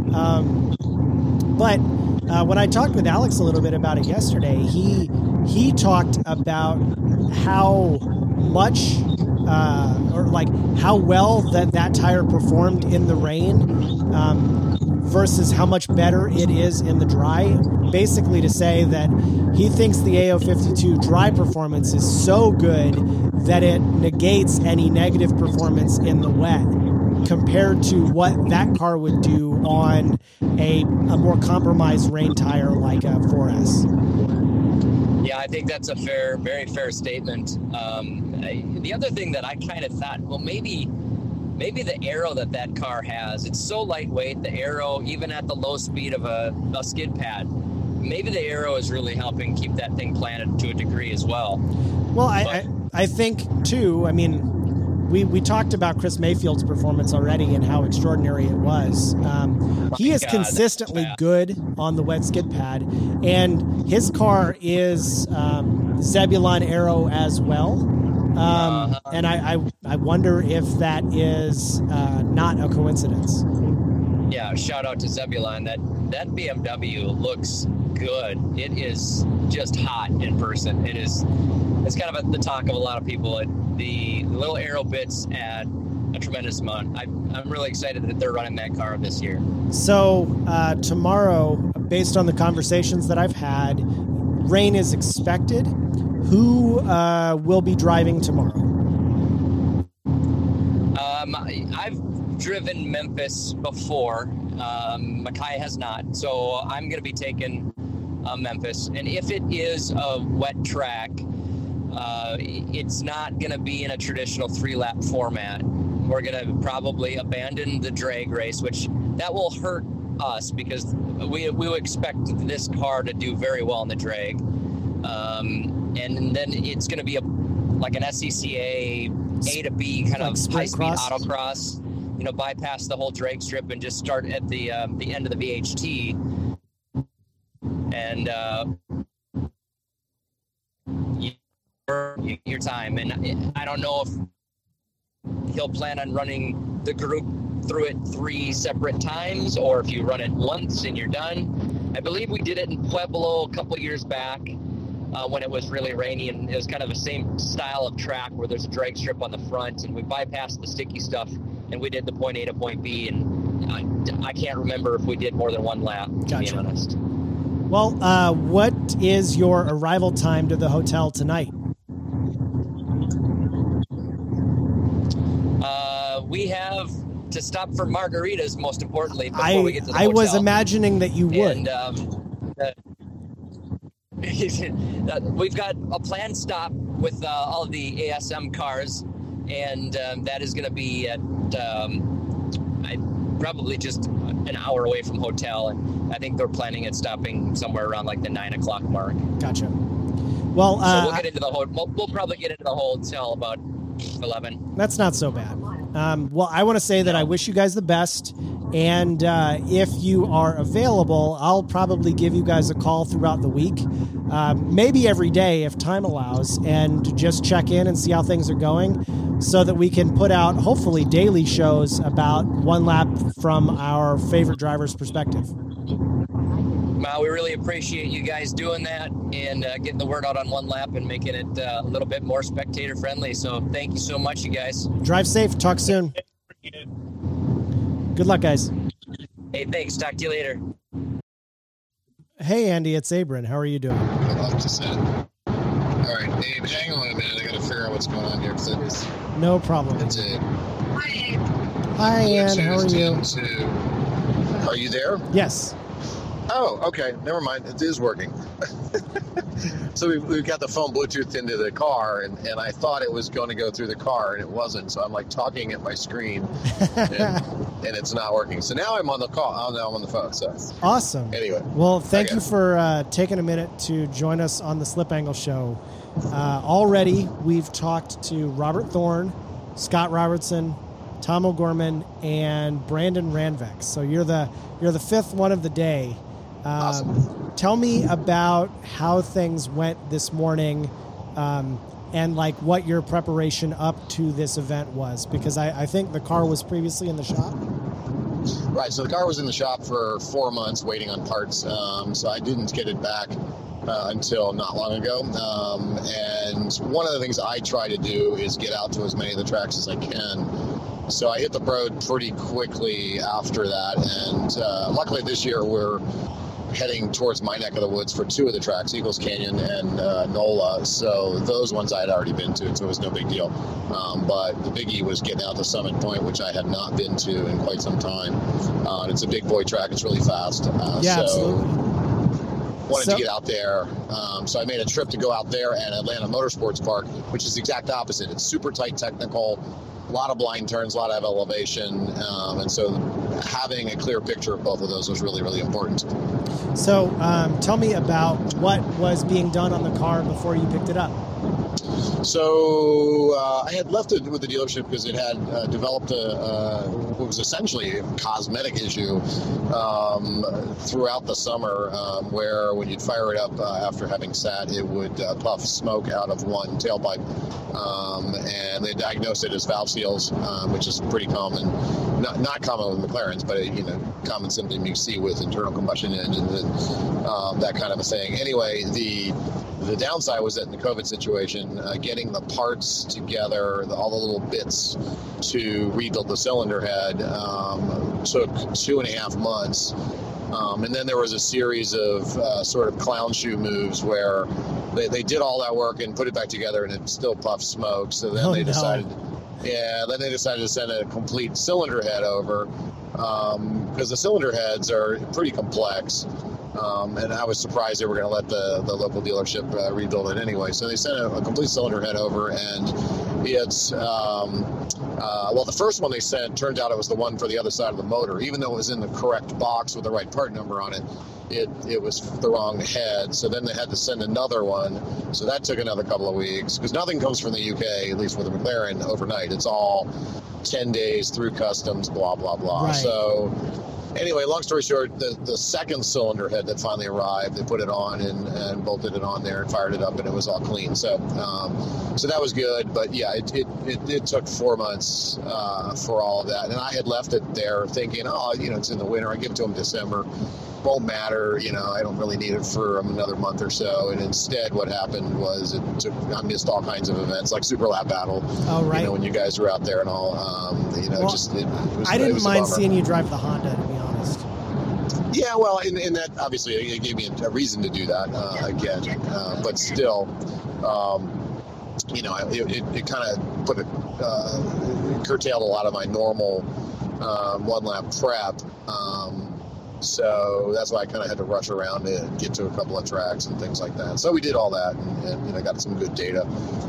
But when I talked with Alex a little bit about it yesterday, he talked about how much how well that tire performed in the rain versus how much better it is in the dry, basically to say that he thinks the AO52 dry performance is so good that it negates any negative performance in the wet compared to what that car would do on a more compromised rain tire like a 4S. Yeah, I think that's a very fair statement. The other thing that I kind of thought, well, maybe the aero that car has, it's so lightweight, the aero, even at the low speed of a skid pad, maybe the aero is really helping keep that thing planted to a degree as well. Well, I think, too, I mean, we talked about Chris Mayfield's performance already and how extraordinary it was. He is consistently good on the wet skid pad, and his car is Zebulon Aero as well. And I wonder if that is not a coincidence. yeah, shout out to Zebulon. That BMW looks good. It is just hot in person. It's kind of the talk of a lot of people. The little aero bits add a tremendous amount. I'm really excited that they're running that car this year. So tomorrow, based on the conversations that I've had, rain is expected. Who will be driving tomorrow? I've driven Memphis before. Mackay has not. So I'm going to be taking Memphis. And if it is a wet track, it's not going to be in a traditional 3-lap format. We're going to probably abandon the drag race, which that will hurt us because we expect this car to do very well in the drag. And then it's going to be like an SCCA A to B kind of high-speed autocross, bypass the whole drag strip and just start at the end of the VHT. And your time. And I don't know if he'll plan on running the group through it 3 separate times or if you run it once and you're done. I believe we did it in Pueblo a couple years back when it was really rainy, and it was kind of the same style of track where there's a drag strip on the front, and we bypassed the sticky stuff and we did the point A to point B, and I can't remember if we did more than 1 lap, to be honest. Well, what is your arrival time to the hotel tonight? We have to stop for margaritas, most importantly, before we get to the hotel. I was imagining that you would. And we've got a planned stop with all of the ASM cars, and that is going to be at probably just an hour away from hotel, and I think they're planning at stopping somewhere around like the 9 o'clock mark. Gotcha. Well, so we'll get into we'll probably get into the hotel about 11. That's not so bad. Well, I want to say that I wish you guys the best, and if you are available, I'll probably give you guys a call throughout the week, maybe every day if time allows, and just check in and see how things are going so that we can put out, hopefully, daily shows about one lap from our favorite driver's perspective. We really appreciate you guys doing that and getting the word out on one lap and making it a little bit more spectator friendly. So thank you so much, you guys. Drive safe. Talk soon. Good luck, guys. Hey, thanks. Talk to you later. Hey, Andy, it's Abram. How are you doing? I'd love to sit. All right, Abe, hang on a minute. I got to figure out what's going on here. No problem. It's Abe. Hi, Ann. How are you? Are you there? Yes. Oh, okay. Never mind. It is working. So we've got the phone Bluetoothed into the car, and I thought it was going to go through the car, and it wasn't. So I'm like talking at my screen, and it's not working. So now I'm on the call. Oh, now I'm on the phone. So awesome. Anyway. Well, thank you for taking a minute to join us on the Slip Angle Show. Already, we've talked to Robert Thorne, Scott Robertson, Tom O'Gorman, and Brandon Ranvex. So you're the 5th one of the day. Awesome. Tell me about how things went this morning, and like what your preparation up to this event was, because I think the car was previously in the shop. Right. So the car was in the shop for 4 months waiting on parts. So I didn't get it back until not long ago. And one of the things I try to do is get out to as many of the tracks as I can. So I hit the road pretty quickly after that. And luckily this year we're heading towards my neck of the woods for 2 of the tracks, Eagles Canyon and NOLA. So those ones I had already been to, so it was no big deal. But the biggie was getting out to Summit Point, which I had not been to in quite some time. It's a big boy track. It's really fast. Absolutely. Wanted to get out there. So I made a trip to go out there and Atlanta Motorsports Park, which is the exact opposite. It's super tight technical, a lot of blind turns, a lot of elevation. And so having a clear picture of both of those was really, really important. So tell me about what was being done on the car before you picked it up. So I had left it with the dealership because it had developed what was essentially a cosmetic issue. throughout the summer, where when you'd fire it up after having sat, it would puff smoke out of one tailpipe, and they diagnosed it as valve seals, which is pretty common. Not common with McLarens, but common symptom you see with internal combustion engines and that kind of a thing. Anyway, the downside was that in the COVID situation, getting the parts together, all the little bits to rebuild the cylinder head took 2.5 months. And then there was a series of sort of clown shoe moves where they did all that work and put it back together, and it still puffed smoke. So then they decided to send a complete cylinder head over, because the cylinder heads are pretty complex. And I was surprised they were going to let the local dealership rebuild it anyway. So they sent a complete cylinder head over, and it's the first one they sent turned out it was the one for the other side of the motor. Even though it was in the correct box with the right part number on it, it was the wrong head. So then they had to send another one. So that took another couple of weeks, because nothing comes from the UK, at least with the McLaren, overnight. It's all 10 days through customs, blah, blah, blah. Right. So anyway, long story short, the second cylinder head that finally arrived, they put it on and bolted it on there and fired it up, and it was all clean. So so that was good. But yeah, it took 4 months for all of that. And I had left it there thinking, it's in the winter. I give it to them December. Won't matter. I don't really need it for another month or so. And instead, what happened was I missed all kinds of events like Super Lap Battle. Oh, right. When you guys were out there and all. I didn't mind seeing you drive the Honda, to be honest. Yeah, well, and that obviously it gave me a reason to do that again. But still, it kind of curtailed a lot of my normal one lap prep. So that's why I kind of had to rush around to get to a couple of tracks and things like that. So we did all that and got some good data.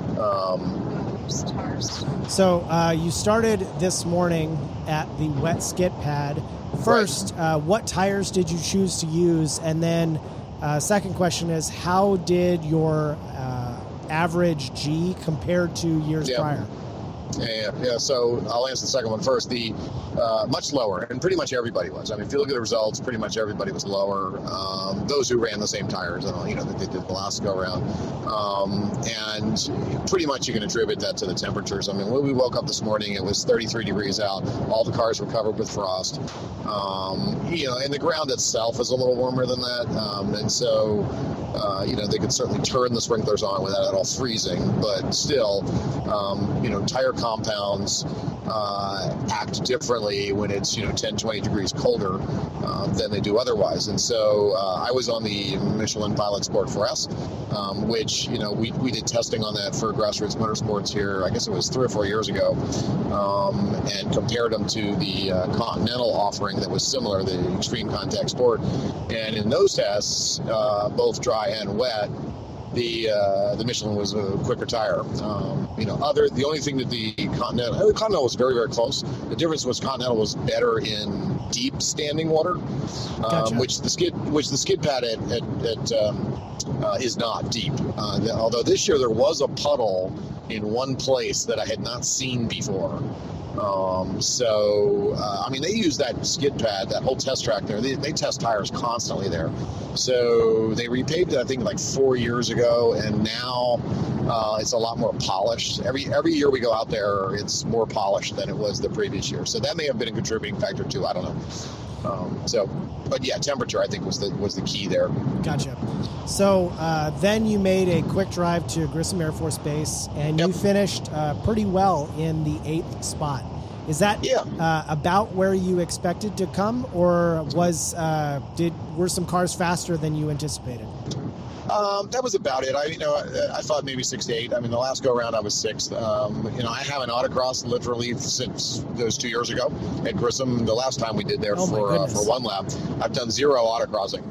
So you started this morning at the wet skid pad. First, right. What tires did you choose to use? And then second question is, how did your average G compare to years prior? Yeah. So I'll answer the second one first. The much lower, and pretty much everybody was. I mean, if you look at the results, pretty much everybody was lower. Those who ran the same tires, that they did the last go around, and pretty much you can attribute that to the temperatures. I mean, when we woke up this morning, it was 33 degrees out. All the cars were covered with frost. And the ground itself is a little warmer than that, and so they could certainly turn the sprinklers on without it all freezing, but still, tire compounds act differently when it's 10, 20 degrees colder than they do otherwise. And so I was on the Michelin Pilot Sport 4S, which we did testing on that for Grassroots Motorsports here. I guess it was 3 or 4 years ago, and compared them to the Continental offering that was similar, the Extreme Contact Sport. And in those tests, both dry and wet, the Michelin was a quicker tire. The only thing that the Continental was very, very close. The difference was Continental was better in deep standing water, gotcha. which the skid pad is not deep. Although this year there was a puddle in one place that I had not seen before. They use that skid pad, that whole test track there. They test tires constantly there. So they repaved it, I think, like 4 years ago, and now it's a lot more polished. Every year we go out there, it's more polished than it was the previous year. So that may have been a contributing factor too. I don't know. But yeah, temperature I think was the key there. Gotcha. So then you made a quick drive to Grissom Air Force Base, and you finished pretty well in the 8th spot. Is that about where you expected to come, or were some cars faster than you anticipated? That was about it. I thought maybe 6 to 8. I mean, the last go around I was 6th. I haven't autocrossed literally since those 2 years ago at Grissom. The last time we did there for one lap, I've done 0 autocrossing.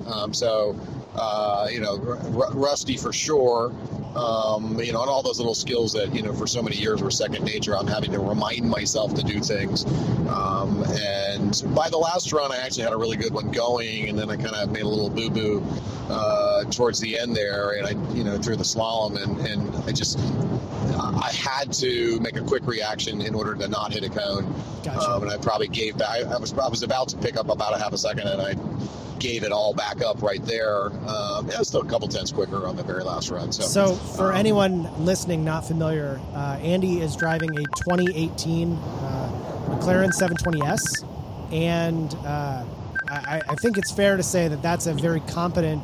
Rusty for sure. And all those little skills that, for so many years were second nature. I'm having to remind myself to do things. And by the last run, I actually had a really good one going, and then I kind of made a little boo-boo towards the end there, and I, through the slalom, and I had to make a quick reaction in order to not hit a cone. Gotcha. And I probably gave back. I was about to pick up about a half a second, and I gave it all back up right there. Still a couple tenths quicker on the very last run. So for anyone listening not familiar, Andy is driving a 2018 McLaren 720S, and I think it's fair to say that that's a very competent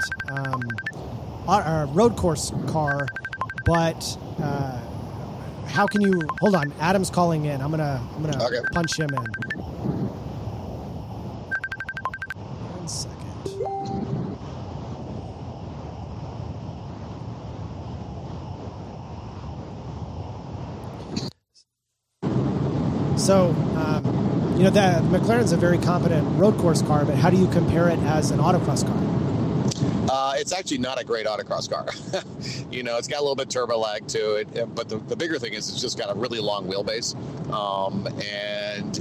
road course car, but how can you hold on? Adam's calling in. I'm gonna okay. punch him in. 1 second. So, the McLaren's a very competent road course car, but how do you compare it as an autocross car? It's actually not a great autocross car. It's got a little bit turbo lag to it, but the bigger thing is it's just got a really long wheelbase, and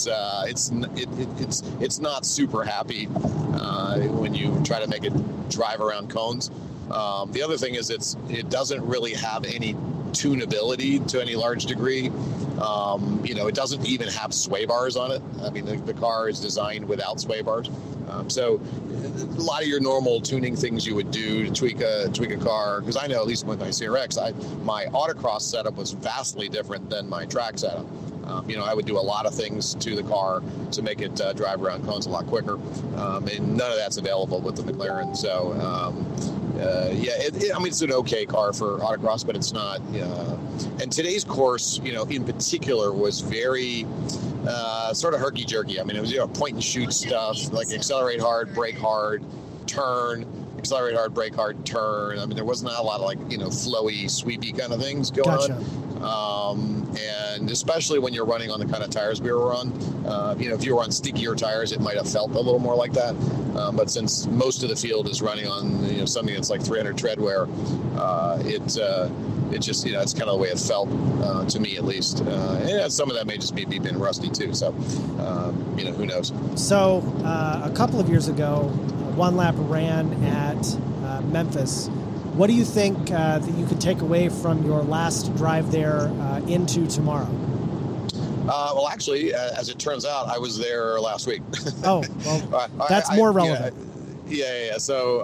it's not super happy when you try to make it drive around cones. The other thing is it doesn't really have any tunability to any large degree. It doesn't even have sway bars on it. I mean, the car is designed without sway bars. So a lot of your normal tuning things you would do to tweak a car, because I know at least with my CRX, my autocross setup was vastly different than my track setup. I would do a lot of things to the car to make it drive around cones a lot quicker, and none of that's available with the McLaren. So, it's an okay car for autocross, but it's not. And today's course, in particular, was very sort of herky-jerky. I mean, it was point and shoot stuff, like accelerate hard, brake hard, turn. Accelerate hard, brake hard, turn. I mean, there wasn't a lot of flowy, sweepy kind of things going on. And especially when you're running on the kind of tires we were on, if you were on stickier tires, it might have felt a little more like that. But since most of the field is running on, something that's like 300 tread wear, it just, it's kind of the way it felt to me, at least. And some of that may just be me being rusty too. So, who knows? So a couple of years ago, One Lap ran at Memphis. What do you think that you could take away from your last drive there into tomorrow? Well, actually, as it turns out, I was there last week. Oh, well, that's more relevant. Yeah. So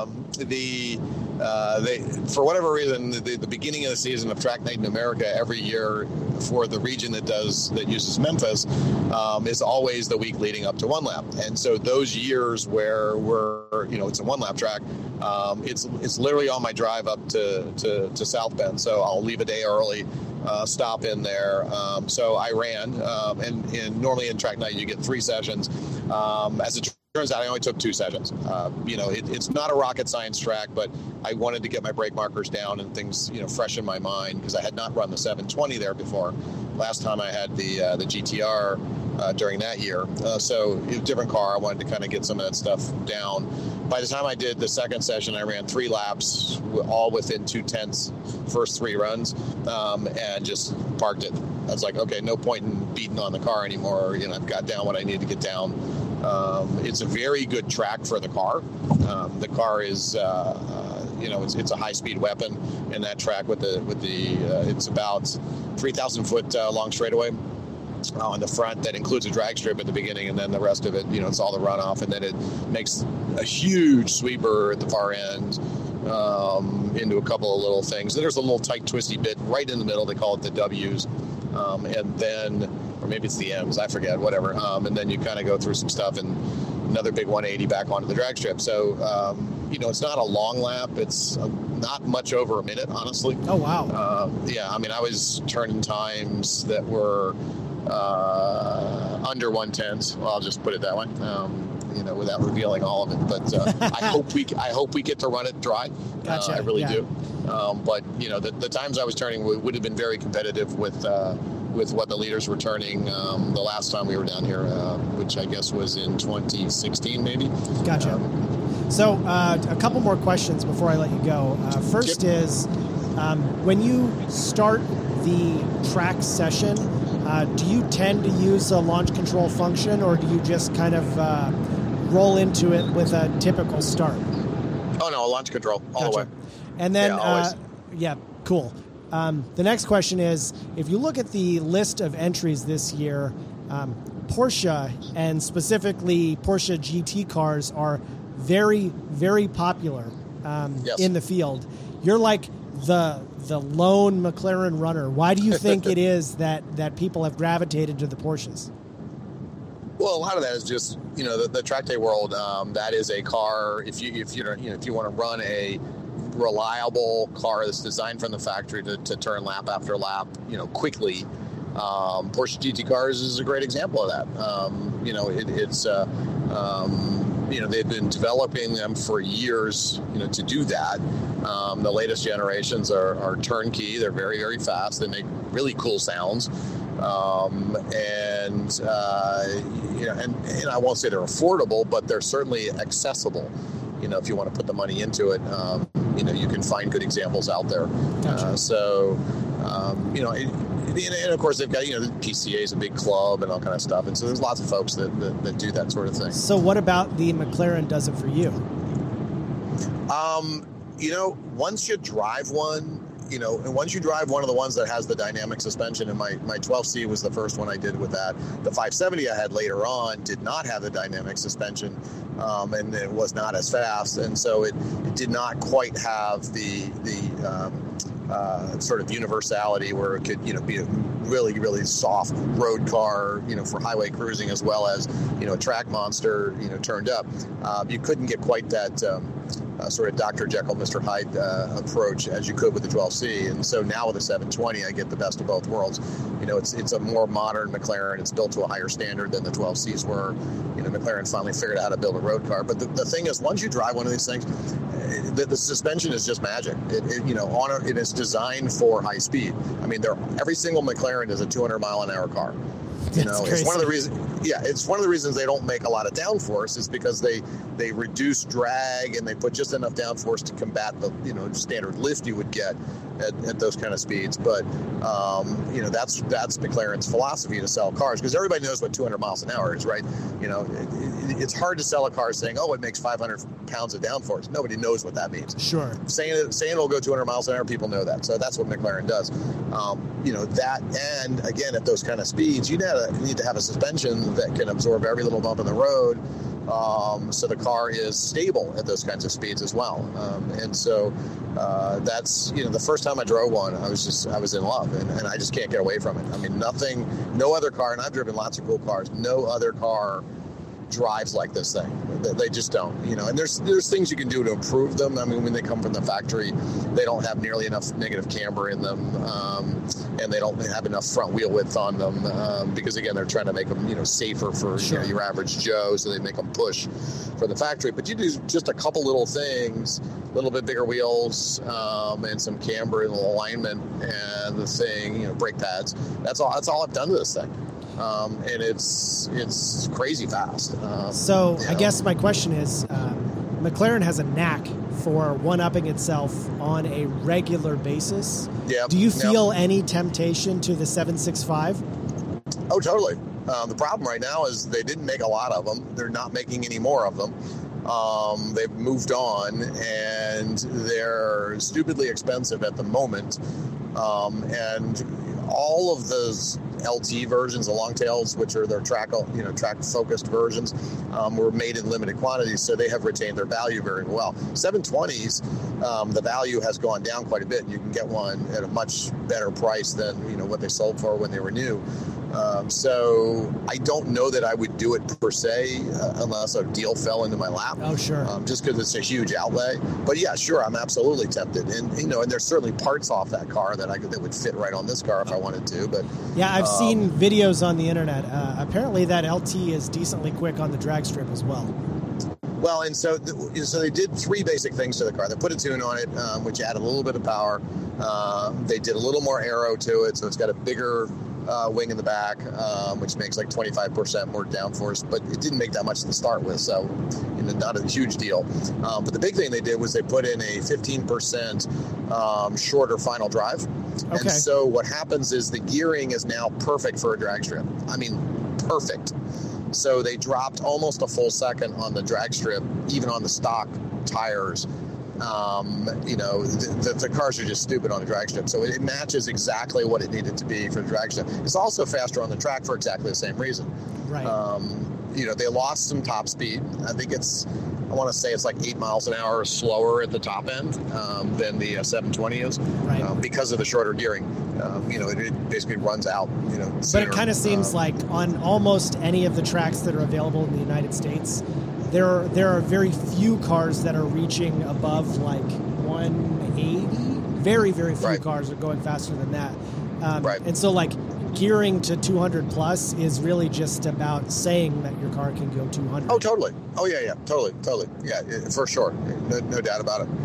for whatever reason, the beginning of the season of Track Night in America every year for the region that uses Memphis is always the week leading up to One Lap. And so those years where it's a One Lap track, it's literally on my drive up to South Bend. So I'll leave a day early, stop in there. So I ran, and normally in Track Night you get 3 sessions. As it turns out, I only took 2 sessions. It's not a rocket science track, but I wanted to get my brake markers down and things, fresh in my mind, because I had not run the 720 there before. Last time I had the GTR during that year. So it was a different car. I wanted to kind of get some of that stuff down. By the time I did the second session, I ran 3 laps, all within 2/10 first 3 runs, and just parked it. I was like, okay, no point in beating on the car anymore. I've got down what I need to get down. It's a very good track for the car. The car is, it's a high-speed weapon in that track with the it's about 3,000 foot long straightaway on the front that includes a drag strip at the beginning, and then the rest of it, it's all the runoff, and then it makes a huge sweeper at the far end into a couple of little things. Then there's a little tight twisty bit right in the middle. They call it the W's, and then, or maybe it's the M's, I forget, whatever. And then you kind of go through some stuff and another big 180 back onto the drag strip. So, it's not a long lap. It's not much over a minute, honestly. Oh, wow. Yeah, I mean, I was turning times that were under 1/10. Well, I'll just put it that way. Without revealing all of it, but I hope we get to run it dry. Gotcha. I really do. But the times I was turning would have been very competitive with what the leaders were turning the last time we were down here, which I guess was in 2016, maybe. Gotcha. So a couple more questions before I let you go. First is, when you start the track session, do you tend to use a launch control function, or do you just kind of roll into it with a typical start? Oh, no, launch control all Gotcha. the way. And then, yeah, cool. The next question is, if you look at the list of entries this year, Porsche, and specifically Porsche GT cars, are very, very popular Yes. in the field. You're like the lone McLaren runner. Why do you think it is that people have gravitated to the Porsches? Well, a lot of that is just, the track day world. That is a car. If you want to run a reliable car that's designed from the factory to turn lap after lap, quickly, Porsche GT cars is a great example of that. They've been developing them for years, to do that. The latest generations are turnkey. They're very, very fast. They make really cool sounds. And I won't say they're affordable, but they're certainly accessible. If you want to put the money into it, you can find good examples out there. Gotcha. And of course they've got, the PCA is a big club and all kind of stuff. And so there's lots of folks that do that sort of thing. So what about the McLaren does it for you? Once you drive one, and once you drive one of the ones that has the dynamic suspension, and my 12C was the first one I did with that. The 570 I had later on did not have the dynamic suspension, and it was not as fast, and so it did not quite have the sort of universality where it could, be a really, really soft road car, for highway cruising, as well as, a track monster, turned up. You couldn't get quite that sort of Dr. Jekyll, Mr. Hyde approach as you could with the 12C. And so now with the 720, I get the best of both worlds. It's a more modern McLaren. It's built to a higher standard than the 12Cs were. McLaren finally figured out how to build a road car. But the thing is, once you drive one of these things, the suspension is just magic. It is designed for high speed. I mean, every single McLaren is a 200-mile-an-hour car. It's one of the reasons. Yeah, it's one of the reasons they don't make a lot of downforce is because they reduce drag and they put just enough downforce to combat the standard lift you would get at those kind of speeds. But that's McLaren's philosophy to sell cars, because everybody knows what 200 miles an hour is, right? It's hard to sell a car saying, it makes 500 pounds of downforce. Nobody knows what that means. Sure. Saying it'll go 200 miles an hour, people know that. So that's what McLaren does. That, and again, at those kind of speeds, you need to have a suspension that can absorb every little bump in the road, so the car is stable at those kinds of speeds as well. And so that's, the first time I drove one, I was in love, and I just can't get away from it. I mean, no other car, and I've driven lots of cool cars, no other car drives like this thing. They just don't, and there's things you can do to improve them. I mean, when they come from the factory, they don't have nearly enough negative camber in them, and they don't have enough front wheel width on them, because again, they're trying to make them, safer for sure. Your average Joe, so they make them push for the factory. But you do just a couple little things, a little bit bigger wheels, and some camber and alignment, and the thing, brake pads. That's all I've done to this thing. And it's crazy fast. I guess my question is, McLaren has a knack for one-upping itself on a regular basis. Yeah. Do you feel any temptation to the 765? Oh, totally. The problem right now is they didn't make a lot of them. They're not making any more of them. They've moved on, and they're stupidly expensive at the moment. And all of those LT versions, the long tails, which are their track focused versions, were made in limited quantities, so they have retained their value very well. 720s, the value has gone down quite a bit, and you can get one at a much better price than what they sold for when they were new. So I don't know that I would do it per se, unless a deal fell into my lap. Oh, sure. Just because it's a huge outlay. But yeah, sure, I'm absolutely tempted. And and there's certainly parts off that car that would fit right on this car if I wanted to. But yeah, I've seen videos on the internet. Apparently, that LT is decently quick on the drag strip as well. Well, and so they did three basic things to the car. They put a tune on it, which added a little bit of power. They did a little more aero to it, so it's got a bigger wing in the back, which makes like 25% more downforce, but it didn't make that much to start with, so not a huge deal. But the big thing they did was they put in a 15% shorter final drive. Okay. And so what happens is the gearing is now perfect for a drag strip. I mean, perfect. So they dropped almost a full second on the drag strip, even on the stock tires. The cars are just stupid on the drag strip. So it matches exactly what it needed to be for the drag strip. It's also faster on the track for exactly the same reason. Right. They lost some top speed. I think it's I want to say it's like 8 miles an hour slower at the top end than the 720 is, because of the shorter gearing. It basically runs out. But it kind of seems like on almost any of the tracks that are available in the United States, there are very few cars that are reaching above like 180. Very, very few cars are going faster than that. And so like gearing to 200 plus is really just about saying that your car can go 200. Oh, totally. Oh, yeah, totally. Yeah, for sure. No doubt about it.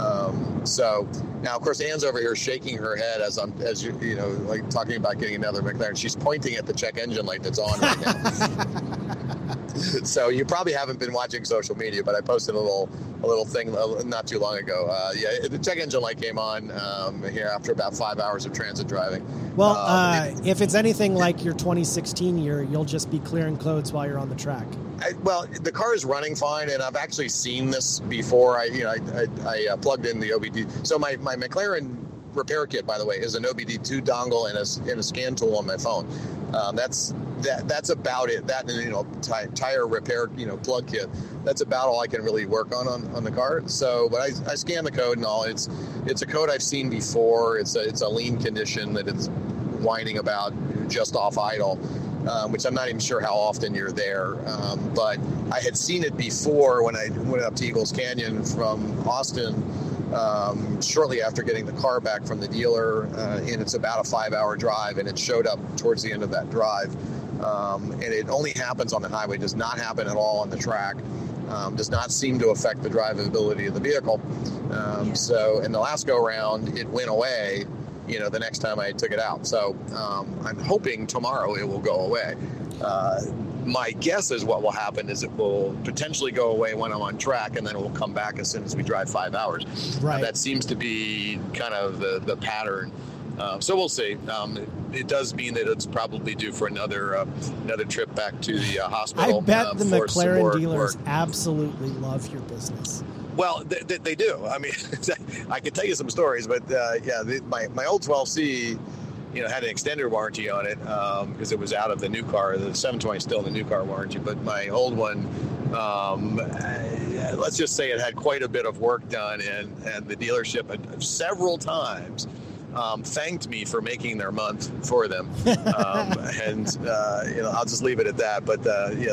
So now, of course, Anne's over here shaking her head as you like talking about getting another McLaren. She's pointing at the check engine light that's on right now. So you probably haven't been watching social media, but I posted a little thing not too long ago. The check engine light came on here after about 5 hours of transit driving. Well, if it's anything like your 2016 year, you'll just be clearing codes while you're on the track. The car is running fine, and I've actually seen this before. I plugged in the OBD. So my McLaren repair kit, by the way, is an OBD2 dongle and a scan tool on my phone. That's about it. That and tire repair plug kit. That's about all I can really work on the car. So, but I scan the code and all. It's a code I've seen before. It's a lean condition that it's whining about just off idle. Which I'm not even sure how often you're there. But I had seen it before when I went up to Eagles Canyon from Austin shortly after getting the car back from the dealer. And it's about a 5-hour drive, and it showed up towards the end of that drive. And it only happens on the highway, does not happen at all on the track. Does not seem to affect the drivability of the vehicle. So in the last go-round, it went away the next time I took it out. So I'm hoping tomorrow it will go away. My guess is what will happen is it will potentially go away when I'm on track, and then it will come back as soon as we drive 5 hours. Right. That seems to be kind of the pattern. So we'll see. It does mean that it's probably due for another trip back to the hospital. I bet the McLaren dealers absolutely love your business. Well, they do. I mean, I could tell you some stories, but my old 12C, had an extended warranty on it because it was out of the new car. The 720 is still in the new car warranty, but my old one, let's just say it had quite a bit of work done, and the dealership had several times thanked me for making their month for them. I'll just leave it at that. But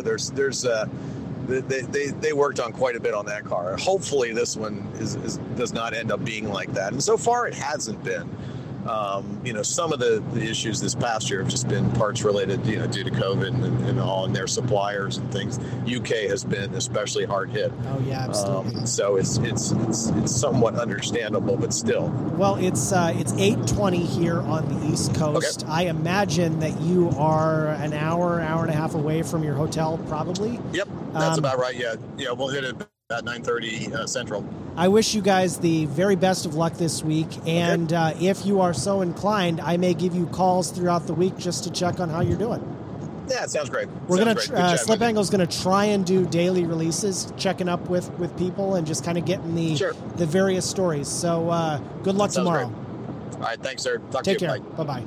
they worked on quite a bit on that car. Hopefully this one does not end up being like that. And so far it hasn't been. Some of the issues this past year have just been parts related, due to COVID and all, and their suppliers and things. UK has been especially hard hit. Oh yeah, absolutely. So it's somewhat understandable, but still. Well, it's 8:20 here on the East Coast. Okay. I imagine that you are an hour and a half away from your hotel, probably. Yep, that's about right. Yeah, we'll hit it at 9:30 Central. I wish you guys the very best of luck this week, and if you are so inclined, I may give you calls throughout the week just to check on how you're doing. Yeah, it sounds great. We're going to Slip Angle's going to try and do daily releases, checking up with people and just kind of getting the various stories. So good luck tomorrow. Great. All right, thanks, sir. Take care. Bye-bye.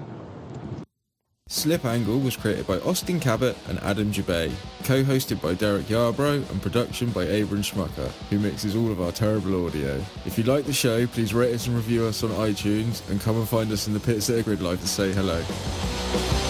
Slip Angle was created by Austin Cabot and Adam Jabay, co-hosted by Derek Yarbrough, and production by Abram Schmucker, who mixes all of our terrible audio. If you like the show, please rate us and review us on iTunes, and come and find us in the pits at Grid Life to say hello.